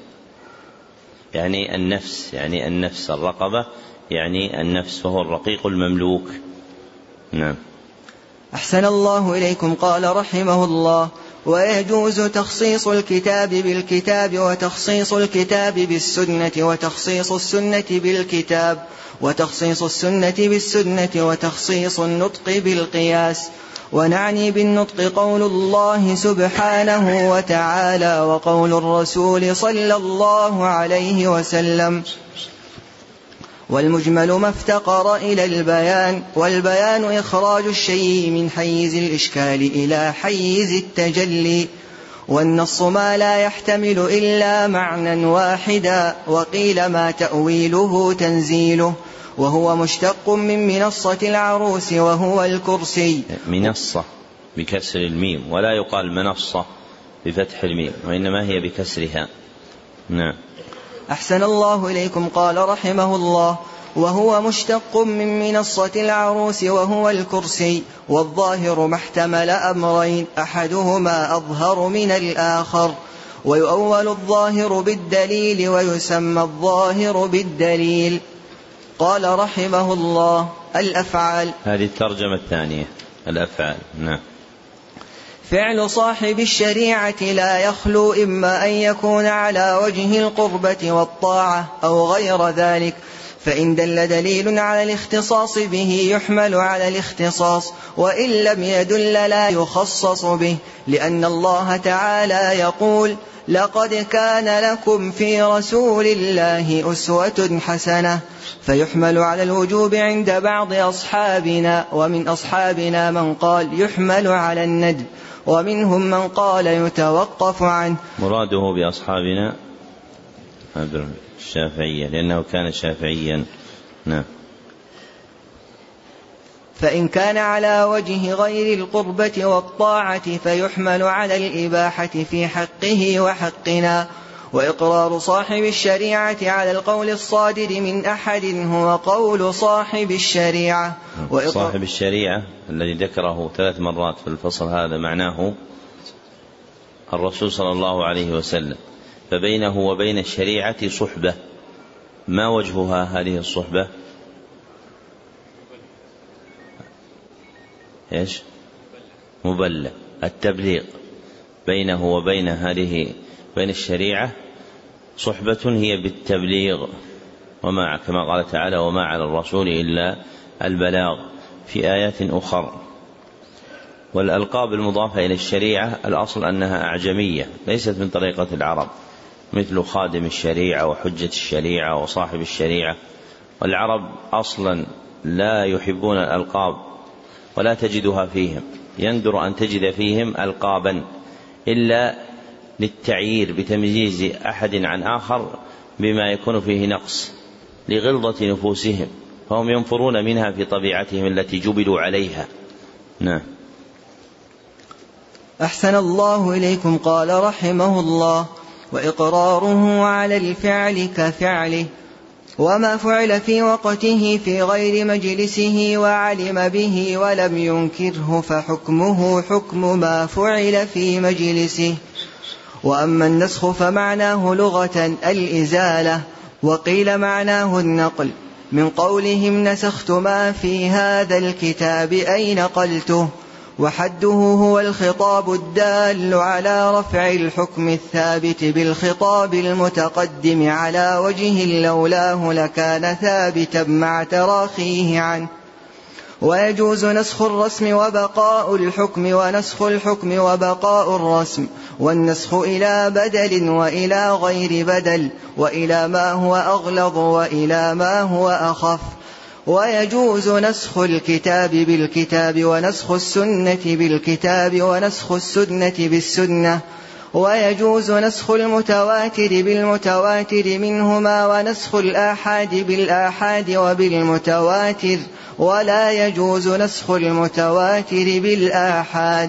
يعني النفس الرقبة يعني النفس، وهو الرقيق المملوك. نعم. أحسن الله إليكم. قال رحمه الله: ويجوز تخصيص الكتاب بالكتاب، وتخصيص الكتاب بالسنة، وتخصيص السنة بالكتاب، وتخصيص السنة بالسنة، وتخصيص النطق بالقياس. ونعني بالنطق قول الله سبحانه وتعالى وقول الرسول صلى الله عليه وسلم، والمجمل ما افتقر إلى البيان، والبيان إخراج الشيء من حيز الإشكال إلى حيز التجلي، والنص ما لا يحتمل إلا معنى واحدا، وقيل ما تأويله تنزيله، وهو مشتق من منصة العروس وهو الكرسي. منصة بكسر الميم، ولا يقال منصة بفتح الميم، وإنما هي بكسرها. نعم. أحسن الله إليكم. قال رحمه الله: وهو مشتق من منصة العروس وهو الكرسي، والظاهر ما احتمل أمرين أحدهما أظهر من الآخر، ويؤول الظاهر بالدليل ويسمى الظاهر بالدليل. قال رحمه الله: الأفعال. هذه الترجمة الثانية، الأفعال. نعم. فعل صاحب الشريعة لا يخلو إما أن يكون على وجه القربة والطاعة أو غير ذلك، فإن دل دليل على الاختصاص به يحمل على الاختصاص، وإن لم يدل لا يخصص به، لأن الله تعالى يقول: لقد كان لكم في رسول الله أسوة حسنة، فيحمل على الوجوب عند بعض أصحابنا، ومن أصحابنا من قال يحمل على الندب، ومنهم من قال يتوقف عنه. مراده بأصحابنا الشافعية، لأنه كان شافعيا. نعم. فإن كان على وجه غير القربة والطاعة فيحمل على الإباحة في حقه وحقنا، وإقرار صاحب الشريعة على القول الصادر من أحد هو قول صاحب الشريعة. صاحب الشريعة الذي ذكره 3 مرات في الفصل هذا معناه الرسول صلى الله عليه وسلم، فبينه وبين الشريعة صحبة. ما وجهها هذه الصحبة؟ إيش؟ مبلغ، التبليغ. بينه وبين بين الشريعة صحبة هي بالتبليغ، وما كما قال تعالى وما على الرسول إلا البلاغ في آيات أخرى. والألقاب المضافة إلى الشريعة الأصل أنها أعجمية ليست من طريقة العرب، مثل خادم الشريعة وحجة الشريعة وصاحب الشريعة. والعرب أصلا لا يحبون الألقاب ولا تجدها فيهم، يندر أن تجد فيهم ألقابا إلا للتعيير بتمييز أحد عن آخر بما يكون فيه نقص لغلظة نفوسهم، فهم ينفرون منها في طبيعتهم التي جبلوا عليها. نعم. أحسن الله إليكم. قال رحمه الله: وإقراره على الفعل كفعله، وما فعل في وقته في غير مجلسه وعلم به ولم ينكره فحكمه حكم ما فعل في مجلسه. وأما النسخ فمعناه لغة الإزالة، وقيل معناه النقل، من قولهم نسخت ما في هذا الكتاب أي نقلته. وحده هو الخطاب الدال على رفع الحكم الثابت بالخطاب المتقدم على وجه لولاه لكان ثابتا مع تراخيه عنه. ويجوز نسخ الرسم وبقاء الحكم، ونسخ الحكم وبقاء الرسم، والنسخ إلى بدل وإلى غير بدل، وإلى ما هو أغلظ وإلى ما هو أخف. ويجوز نسخ الكتاب بالكتاب، ونسخ السنة بالكتاب، ونسخ السنة بالسنة. ويجوز نسخ المتواتر بالمتواتر منهما، ونسخ الآحاد بالآحاد وبالمتواتر، ولا يجوز نسخ المتواتر بالآحاد.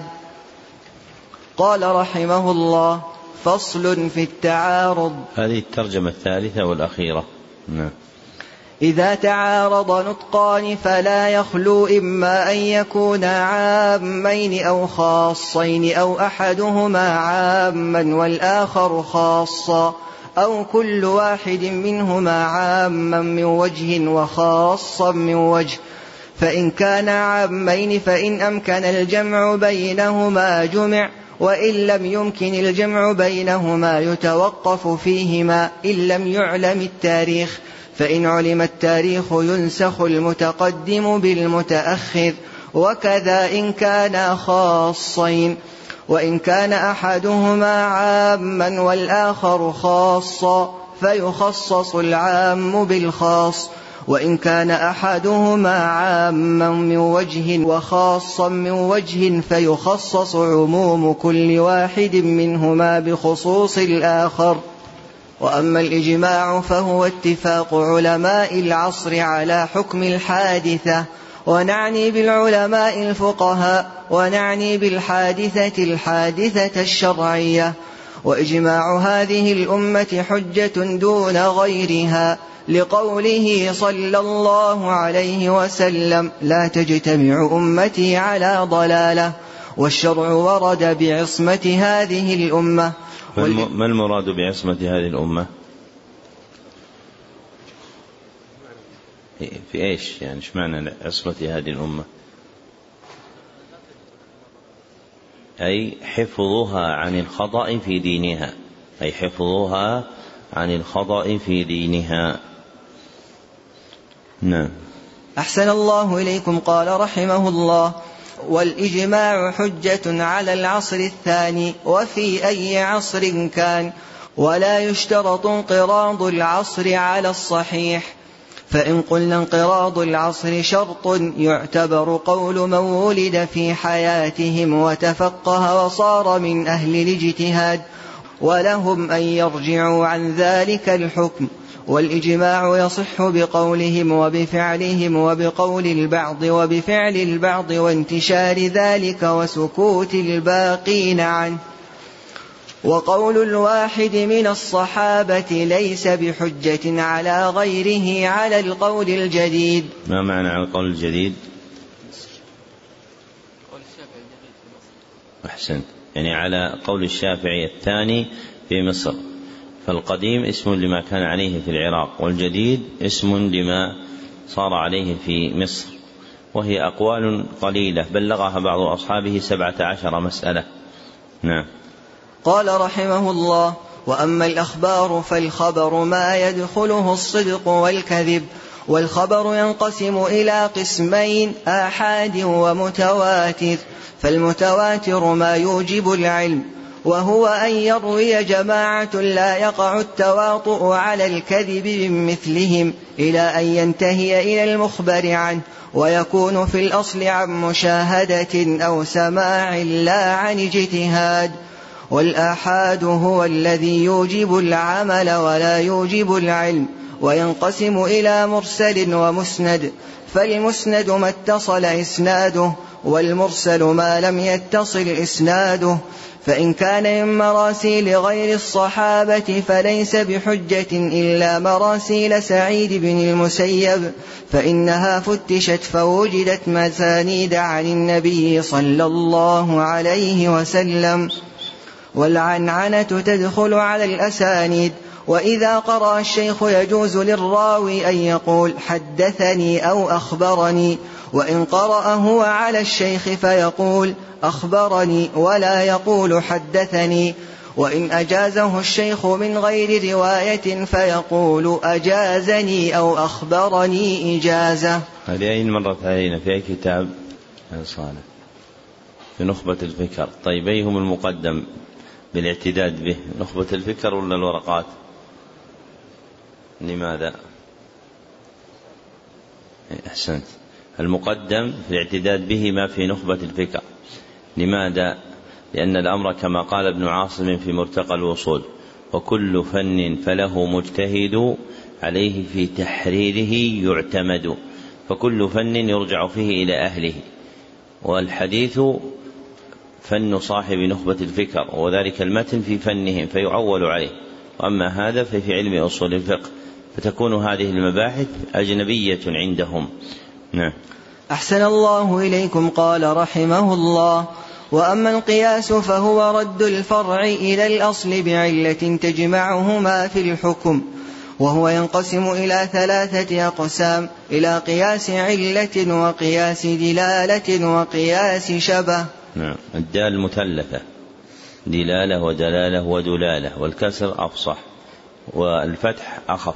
قال رحمه الله: فصل في التعارض. هذه الترجمة الثالثة والأخيرة. نعم. إذا تعارض نطقان فلا يخلو إما أن يكونا عامين أو خاصين، أو أحدهما عاما والآخر خاصا، أو كل واحد منهما عاما من وجه وخاصا من وجه. فإن كان عامين فإن أمكن الجمع بينهما جمع، وإن لم يمكن الجمع بينهما يتوقف فيهما إن لم يعلم التاريخ. فإن علم التاريخ ينسخ المتقدم بالمتأخر، وكذا إن كانا خاصين. وإن كان أحدهما عاما والآخر خاصا فيخصص العام بالخاص، وإن كان أحدهما عاما من وجه وخاصا من وجه فيخصص عموم كل واحد منهما بخصوص الآخر. وأما الإجماع فهو اتفاق علماء العصر على حكم الحادثة، ونعني بالعلماء الفقهاء، ونعني بالحادثة الحادثة الشرعية. وإجماع هذه الأمة حجة دون غيرها، لقوله صلى الله عليه وسلم: لا تجتمع أمتي على ضلالة. والشرع ورد بعصمة هذه الأمة. ما المراد بعصمة هذه الأمة؟ في إيش يعني؟ إيش معنى عصمة هذه الأمة؟ أي حفظها عن الخطأ في دينها، أي حفظها عن الخطأ في دينها. نعم. أحسن الله إليكم. قال رحمه الله: والإجماع حجة على العصر الثاني وفي أي عصر كان، ولا يشترط انقراض العصر على الصحيح. فإن قلنا انقراض العصر شرط يعتبر قول من ولد في حياتهم وتفقه وصار من أهل الاجتهاد، ولهم أن يرجعوا عن ذلك الحكم. والإجماع يصح بقولهم وبفعلهم وبقول البعض وبفعل البعض وانتشار ذلك وسكوت الباقين عنه. وقول الواحد من الصحابة ليس بحجة على غيره على القول الجديد. ما معنى على القول الجديد؟ أحسنت، يعني على قول الشافعي الثاني في مصر، فالقديم اسم لما كان عليه في العراق، والجديد اسم لما صار عليه في مصر، وهي أقوال قليلة بلغها بعض أصحابه 17 مسألة. نعم. قال رحمه الله: وأما الأخبار فالخبر ما يدخله الصدق والكذب، والخبر ينقسم إلى قسمين: آحاد ومتواتر. فالمتواتر ما يوجب العلم، وهو أن يروي جماعة لا يقع التواطؤ على الكذب بمثلهم إلى أن ينتهي إلى المخبر عنه، ويكون في الأصل عن مشاهدة أو سماع لا عن اجتهاد. والآحاد هو الذي يوجب العمل ولا يوجب العلم، وينقسم إلى مرسل ومسند. فالمسند ما اتصل إسناده، والمرسل ما لم يتصل إسناده. فإن كان من مراسيل غير الصحابة فليس بحجة إلا مراسيل سعيد بن المسيب، فإنها فتشت فوجدت مسانيد عن النبي صلى الله عليه وسلم. والعنعنة تدخل على الأسانيد. وإذا قرأ الشيخ يجوز للراوي أن يقول حدثني أو أخبرني، وإن قرأ هو على الشيخ فيقول أخبرني ولا يقول حدثني. وإن أجازه الشيخ من غير رواية فيقول أجازني أو أخبرني إجازة. هذه أين مرت علينا في أي كتاب صالح؟ في نخبة الفكر. طيب أيهم المقدم بالاعتداد به، نخبة الفكر ولا الورقات؟ لماذا؟ أحسنت، المقدم في الاعتداد به ما في نخبة الفكر. لماذا؟ لأن الأمر كما قال ابن عاصم في مرتقى الوصول: وكل فن فله مجتهد عليه في تحريره يعتمد. فكل فن يرجع فيه إلى أهله، والحديث فن صاحب نخبة الفكر، وذلك المتن في فنهم فيعول عليه، وأما هذا ففي علم أصول الفقه، فتكون هذه المباحث أجنبية عندهم. نعم. أحسن الله إليكم. قال رحمه الله: وأما القياس فهو رد الفرع إلى الأصل بعلة تجمعهما في الحكم، وهو ينقسم إلى 3 أقسام: إلى قياس علة، وقياس دلالة، وقياس شبه. نعم. الدال مثلثة، دلالة ودلالة ودلالة، والكسر أفصح، والفتح أخف.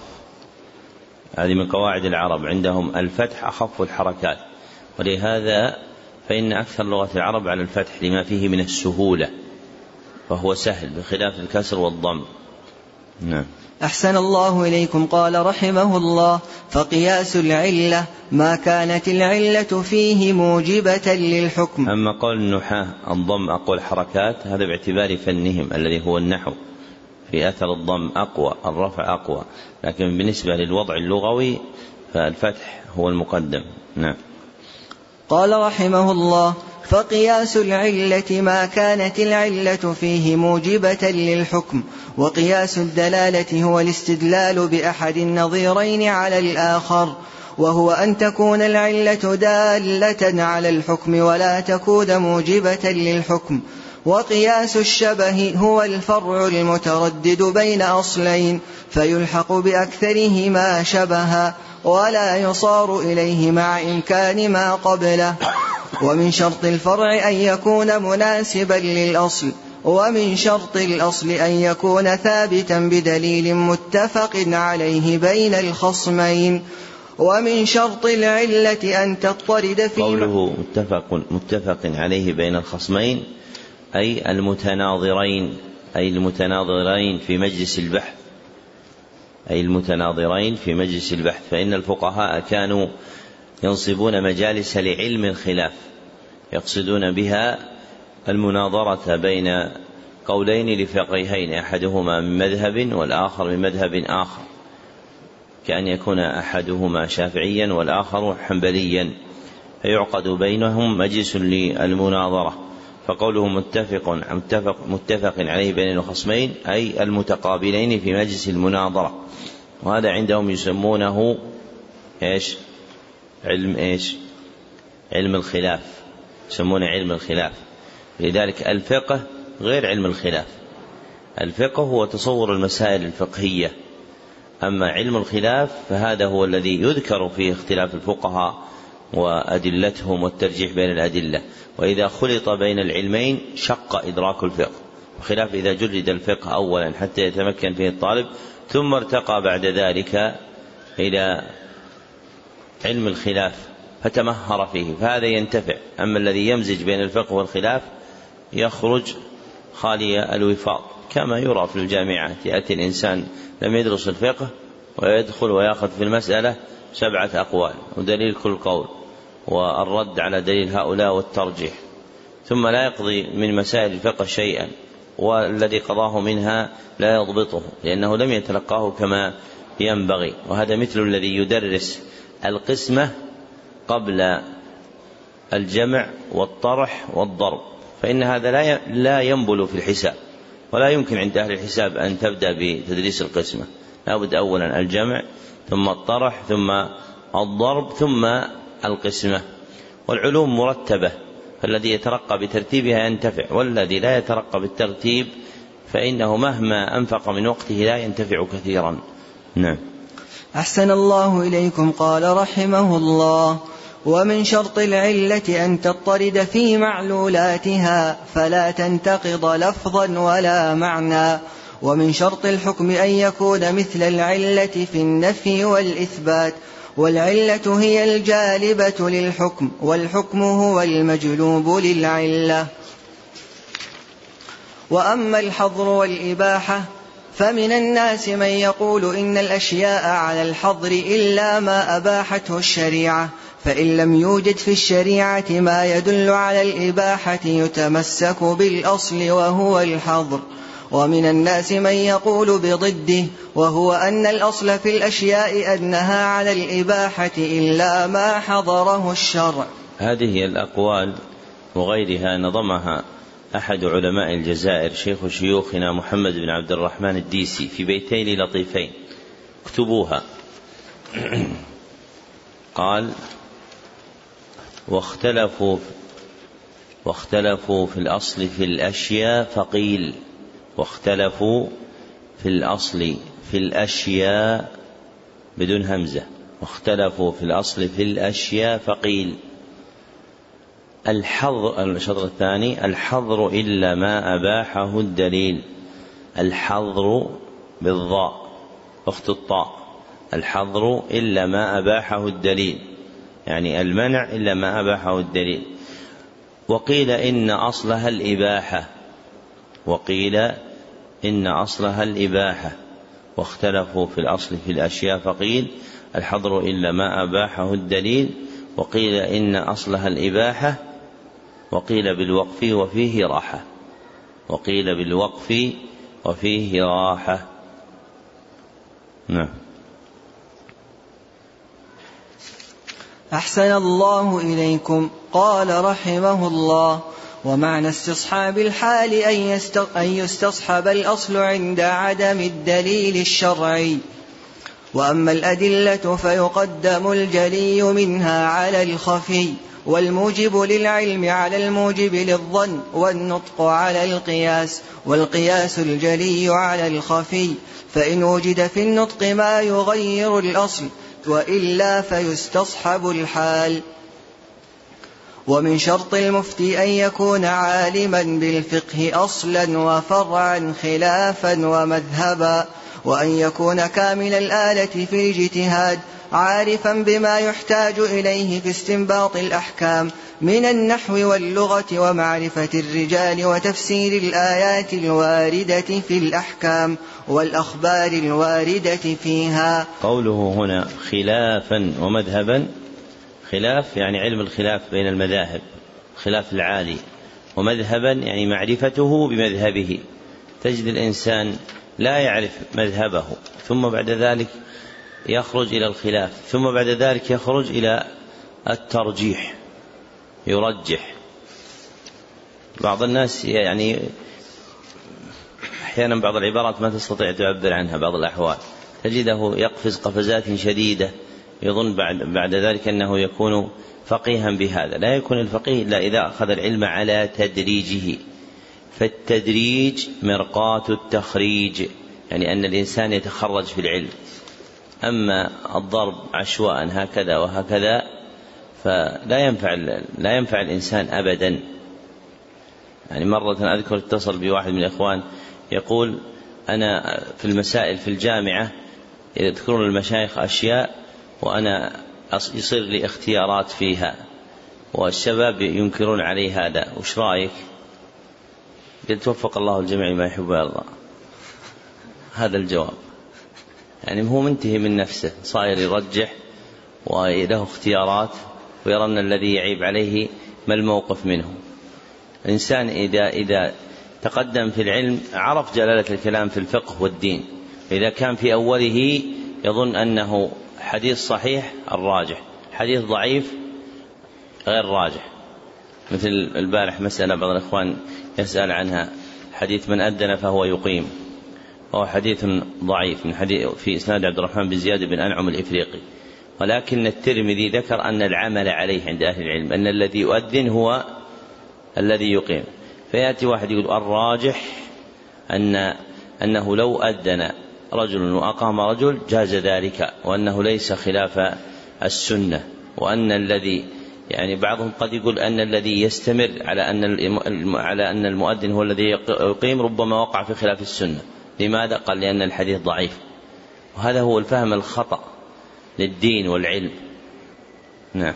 هذه من قواعد العرب، عندهم الفتح أخف الحركات، ولهذا فإن أكثر لغة العرب على الفتح لما فيه من السهولة، فهو سهل بخلاف الكسر والضم. نعم. أحسن الله إليكم. قال رحمه الله: فقياس العلة ما كانت العلة فيه موجبة للحكم. أما قول النحاة الضم أقوى الحركات، هذا باعتبار فنهم الذي هو النحو، في أثر الضم أقوى، الرفع أقوى، لكن بالنسبة للوضع اللغوي فالفتح هو المقدم. نعم. قال رحمه الله: فقياس العلة ما كانت العلة فيه موجبة للحكم. وقياس الدلالة هو الاستدلال بأحد النظيرين على الآخر، وهو أن تكون العلة دالة على الحكم ولا تكون موجبة للحكم. وقياس الشبه هو الفرع المتردد بين أصلين، فيلحق بأكثرهما شبها ولا يصار إليه مع إمكان ما قبله. ومن شرط الفرع أن يكون مناسبا للأصل، ومن شرط الأصل أن يكون ثابتا بدليل متفق عليه بين الخصمين. ومن شرط العلة أن تضطرد في قوله متفق عليه بين الخصمين أي المتناظرين، أي المتناظرين في مجلس البحث، أي المتناظرين في مجلس البحث. فإن الفقهاء كانوا ينصبون مجالس لعلم الخلاف، يقصدون بها المناظرة بين قولين لفقيهين، أحدهما من مذهب والآخر من مذهب آخر، كأن يكون أحدهما شافعيا والآخر حنبليا، فيعقد بينهم مجلس للمناظرة. فقوله متفق عليه بين الخصمين أي المتقابلين في مجلس المناظرة، وهذا عندهم يسمونه علم الخلاف، يسمونه علم الخلاف. لذلك الفقه غير علم الخلاف، الفقه هو تصور المسائل الفقهية، أما علم الخلاف فهذا هو الذي يذكر فيه اختلاف الفقهاء وأدلتهم والترجيح بين الأدلة، وإذا خلط بين العلمين شق إدراك الفقه، وخلاف إذا جرد الفقه أولا حتى يتمكن فيه الطالب ثم ارتقى بعد ذلك إلى علم الخلاف فتمهر فيه فهذا ينتفع. أما الذي يمزج بين الفقه والخلاف يخرج خالي الوفاق، كما يرى في الجامعات، يأتي الإنسان لم يدرس الفقه ويدخل ويأخذ في المسألة 7 أقوال ودليل كل قول والرد على دليل هؤلاء والترجيح، ثم لا يقضي من مسائل الفقه شيئا، والذي قضاه منها لا يضبطه لأنه لم يتلقاه كما ينبغي. وهذا مثل الذي يدرس القسمة قبل الجمع والطرح والضرب، فإن هذا لا ينبل في الحساب، ولا يمكن عند أهل الحساب أن تبدأ بتدريس القسمة، لابد أولا الجمع ثم الطرح ثم الضرب ثم القسمة، والعلوم مرتبة، فالذي يترقى بترتيبها ينتفع، والذي لا يترقى بالترتيب فإنه مهما أنفق من وقته لا ينتفع كثيرا. نعم. أحسن الله إليكم. قال رحمه الله: ومن شرط العلة أن تضطرد في معلولاتها فلا تنتقض لفظا ولا معنى. ومن شرط الحكم أن يكون مثل العلة في النفي والإثبات، والعلة هي الجالبة للحكم، والحكم هو المجلوب للعلة. وأما الحظر والإباحة فمن الناس من يقول إن الأشياء على الحظر إلا ما أباحته الشريعة، فإن لم يوجد في الشريعة ما يدل على الإباحة يتمسك بالأصل وهو الحظر. ومن الناس من يقول بضده، وهو أن الأصل في الأشياء أنها على الإباحة إلا ما حضره الشرع. هذه الأقوال وغيرها نظمها أحد علماء الجزائر شيخ شيوخنا محمد بن عبد الرحمن الديسي في بيتين لطيفين، اكتبوها. قال: واختلفوا في الأصل في الأشياء فقيل. واختلفوا في الأصل في الأشياء بدون همزة. واختلفوا في الأصل في الأشياء فقيل. الشطر الثاني: الحظر إلا ما أباحه الدليل. الحظر بالضاء أخت الطاء، الحظر إلا ما أباحه الدليل، يعني المنع إلا ما أباحه الدليل. وقيل إن أصلها الإباحة، وقيل إن أصلها الإباحة. واختلفوا في الأصل في الأشياء فقيل. الحظر إلا ما أباحه الدليل. وقيل إن أصلها الإباحة. وقيل بالوقف وفيه راحة. وقيل بالوقف وفيه راحة. نعم. أحسن الله إليكم. قال رحمه الله: ومعنى استصحاب الحال أن يستصحب الأصل عند عدم الدليل الشرعي. وأما الأدلة فيقدم الجلي منها على الخفي، والموجب للعلم على الموجب للظن، والنطق على القياس، والقياس الجلي على الخفي، فإن وجد في النطق ما يغير الأصل وإلا فيستصحب الحال. ومن شرط المفتي أن يكون عالما بالفقه أصلا وفرعا خلافا ومذهبا، وأن يكون كامل الآلة في الاجتهاد، عارفا بما يحتاج إليه في استنباط الأحكام من النحو واللغة ومعرفة الرجال وتفسير الآيات الواردة في الأحكام والأخبار الواردة فيها. قوله هنا خلافا ومذهبا، خلاف يعني علم الخلاف بين المذاهب، خلاف العالي، ومذهبا يعني معرفته بمذهبه. تجد الإنسان لا يعرف مذهبه ثم بعد ذلك يخرج إلى الخلاف، ثم بعد ذلك يخرج إلى الترجيح، يرجح. بعض الناس يعني أحيانا بعض العبارات ما تستطيع تعبر عنها، بعض الأحوال تجده يقفز قفزات شديدة يظن بعد ذلك أنه يكون فقيها بهذا. لا يكون الفقيه إلا إذا أخذ العلم على تدريجه، فالتدريج مرقاة التخريج، يعني أن الإنسان يتخرج في العلم. أما الضرب عشواء هكذا وهكذا فلا ينفع الإنسان أبدا. يعني مرة أذكر اتصل بواحد من الإخوان يقول أنا في المسائل في الجامعة يذكرون المشايخ أشياء وأنا يصير لي اختيارات فيها والشباب ينكرون علي هذا، وش رأيك؟ قلت وفق الله الجميع ما يحب الله. هذا الجواب، يعني هو منتهي من نفسه، صاير يرجح وله اختيارات ويرى أن الذي يعيب عليه ما الموقف منه. الإنسان إذا تقدم في العلم عرف جلالة الكلام في الفقه والدين، إذا كان في أوله يظن أنه حديث صحيح الراجح، حديث ضعيف غير راجح. مثل البارح مسألة بعض الإخوان يسأل عنها، حديث من أذن فهو يقيم، وهو حديث ضعيف من حديث في إسناد عبد الرحمن بن زياد بن أنعم الإفريقي، ولكن الترمذي ذكر أن العمل عليه عند أهل العلم أن الذي يؤذن هو الذي يقيم. فيأتي واحد يقول الراجح أنه لو أذن رجل وأقام رجل جاز ذلك، وأنه ليس خلاف السنة، وأن الذي يعني بعضهم قد يقول أن الذي يستمر على أن المؤذن هو الذي يقيم ربما وقع في خلاف السنة. لماذا؟ قال لأن الحديث ضعيف. وهذا هو الفهم الخطأ للدين والعلم. نعم.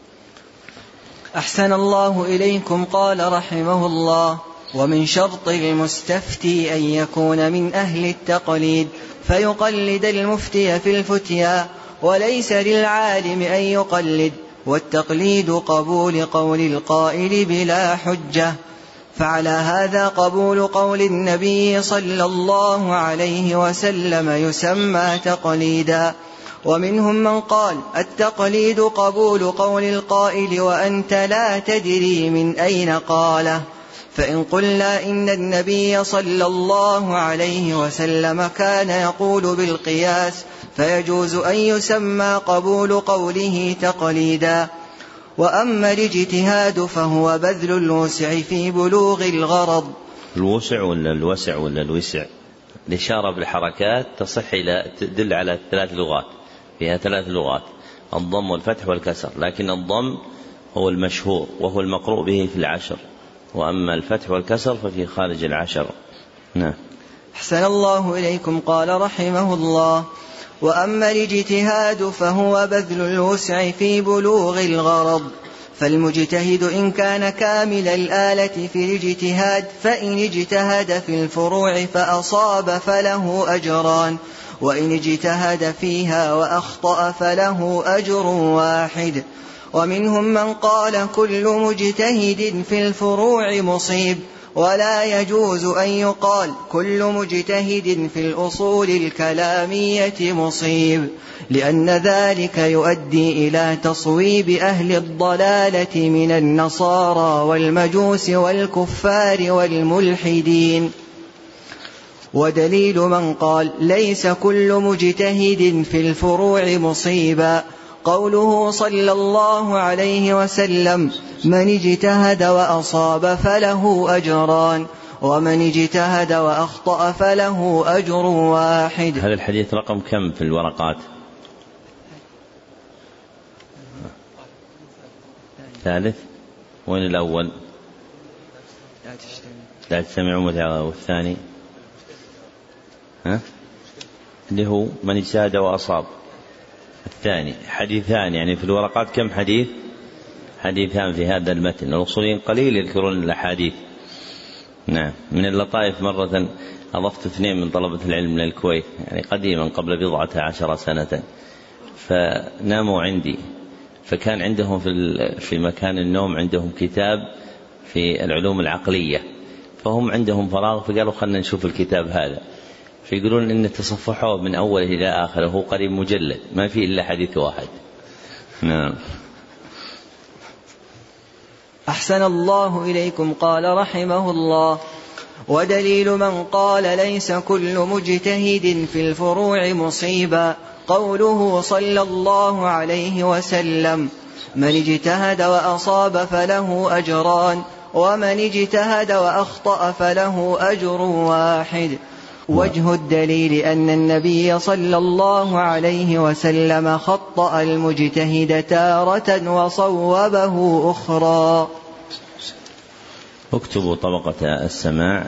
أحسن الله إليكم. قال رحمه الله: ومن شرط المستفتي أن يكون من أهل التقليد فيقلد المفتي في الفتيا، وليس للعالم أن يقلد، والتقليد قبول قول القائل بلا حجة. فعلى هذا قبول قول النبي صلى الله عليه وسلم يسمى تقليدا. ومنهم من قال التقليد قبول قول القائل وأنت لا تدري من أين قاله. فإن قلنا إن النبي صلى الله عليه وسلم كان يقول بالقياس فيجوز أن يسمى قبول قوله تقليدا. وأما الاجتهاد فهو بذل الوسع في بلوغ الغرض. الوسع ولا الوسع ولا الوسع؟ الإشارة بالحركات تصح إلى تدل على 3 لغات، فيها 3 لغات: الضم والفتح والكسر، لكن الضم هو المشهور وهو المقروء به في 10، وأما الفتح والكسر ففي خارج 10. نعم. أحسن الله إليكم. قال رحمه الله: وأما الاجتهاد فهو بذل الوسع في بلوغ الغرض. فالمجتهد إن كان كامل الآلة في الاجتهاد فإن اجتهد في الفروع فأصاب فله أجران، وإن اجتهد فيها وأخطأ فله أجر واحد. ومنهم من قال كل مجتهد في الفروع مصيب، ولا يجوز أن يقال كل مجتهد في الأصول الكلامية مصيب، لأن ذلك يؤدي إلى تصويب أهل الضلالة من النصارى والمجوس والكفار والملحدين. ودليل من قال ليس كل مجتهد في الفروع مصيبا قوله صلى الله عليه وسلم: من اجتهد وأصاب فله أجران، ومن اجتهد وأخطأ فله أجر واحد. هذا الحديث رقم كم في الورقات؟ 3. وين الأول؟ لا تجتمع. والثاني اللي هو من اجتهد وأصاب. الثاني حديثان، يعني في الورقات كم حديث؟ حديثان في هذا المتن. الأصوليين قليل يذكرون الأحاديث. نعم. من اللطائف مرة أضفت 2 من طلبة العلم من الكويت، يعني قديما قبل 14 سنة، فناموا عندي، فكان عندهم في مكان النوم عندهم كتاب في العلوم العقلية، فهم عندهم فراغ فقالوا خلنا نشوف الكتاب هذا، فيقولون إن تصفحوه من أوله إلى آخره، هو قريب مجلد ما فيه إلا حديث واحد. نعم. أحسن الله إليكم. قال رحمه الله: ودليل من قال ليس كل مجتهد في الفروع مصيبا قوله صلى الله عليه وسلم: من اجتهد وأصاب فله أجران، ومن اجتهد وأخطأ فله أجر واحد. وجه الدليل أن النبي صلى الله عليه وسلم خطأ المجتهد تارة وصوبه أخرى. اكتبوا طبقة السماع.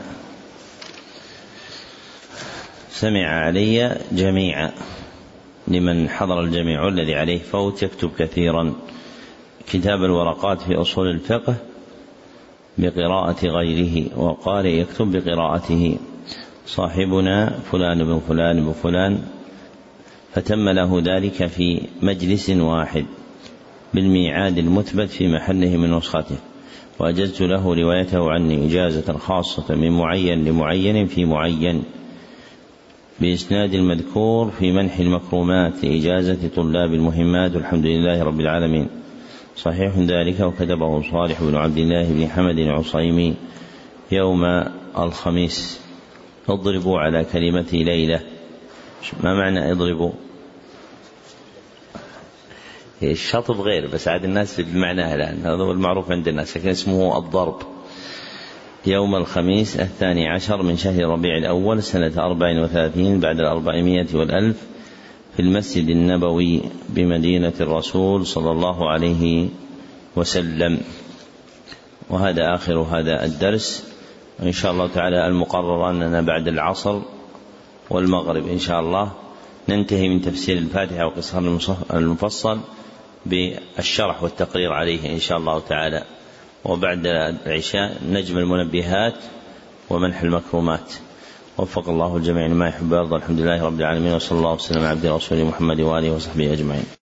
سمع علي جميعا، لمن حضر الجميع الذي عليه فوت يكتب كثيرا. كتاب الورقات في أصول الفقه بقراءة غيره، وقارئ يكتب بقراءته. صاحبنا فلان بن فلان بن فلان، فتم له ذلك في مجلس واحد بالميعاد المثبت في محله من نسخته، وأجزت له روايته عني إجازة خاصة من معين لمعين في معين بإسناد المذكور في منح المكرمات لإجازة طلاب المهمات، والحمد لله رب العالمين. صحيح ذلك، وكتبه صالح بن عبد الله بن حمد العصيمي يوم الخميس. اضربوا على كلمة ليلة. ما معنى اضربوا؟ الشطب غير، بس عاد الناس بمعناها الآن، هذا هو المعروف عند الناس، لكن اسمه الضرب. يوم الخميس 12 من شهر ربيع الأول سنة 34 بعد 400 والألف في المسجد النبوي بمدينة الرسول صلى الله عليه وسلم. وهذا آخر هذا الدرس، إن شاء الله تعالى. المقرر أننا بعد العصر والمغرب إن شاء الله ننتهي من تفسير الفاتحة وقصار المفصل بالشرح والتقرير عليه إن شاء الله تعالى، وبعد العشاء نجم المنبهات ومنح المكرمات. وفق الله الجميع لما يحب ويرضى. الحمد لله رب العالمين، وصلى الله وسلم على عبده ورسوله محمد وآله وصحبه أجمعين.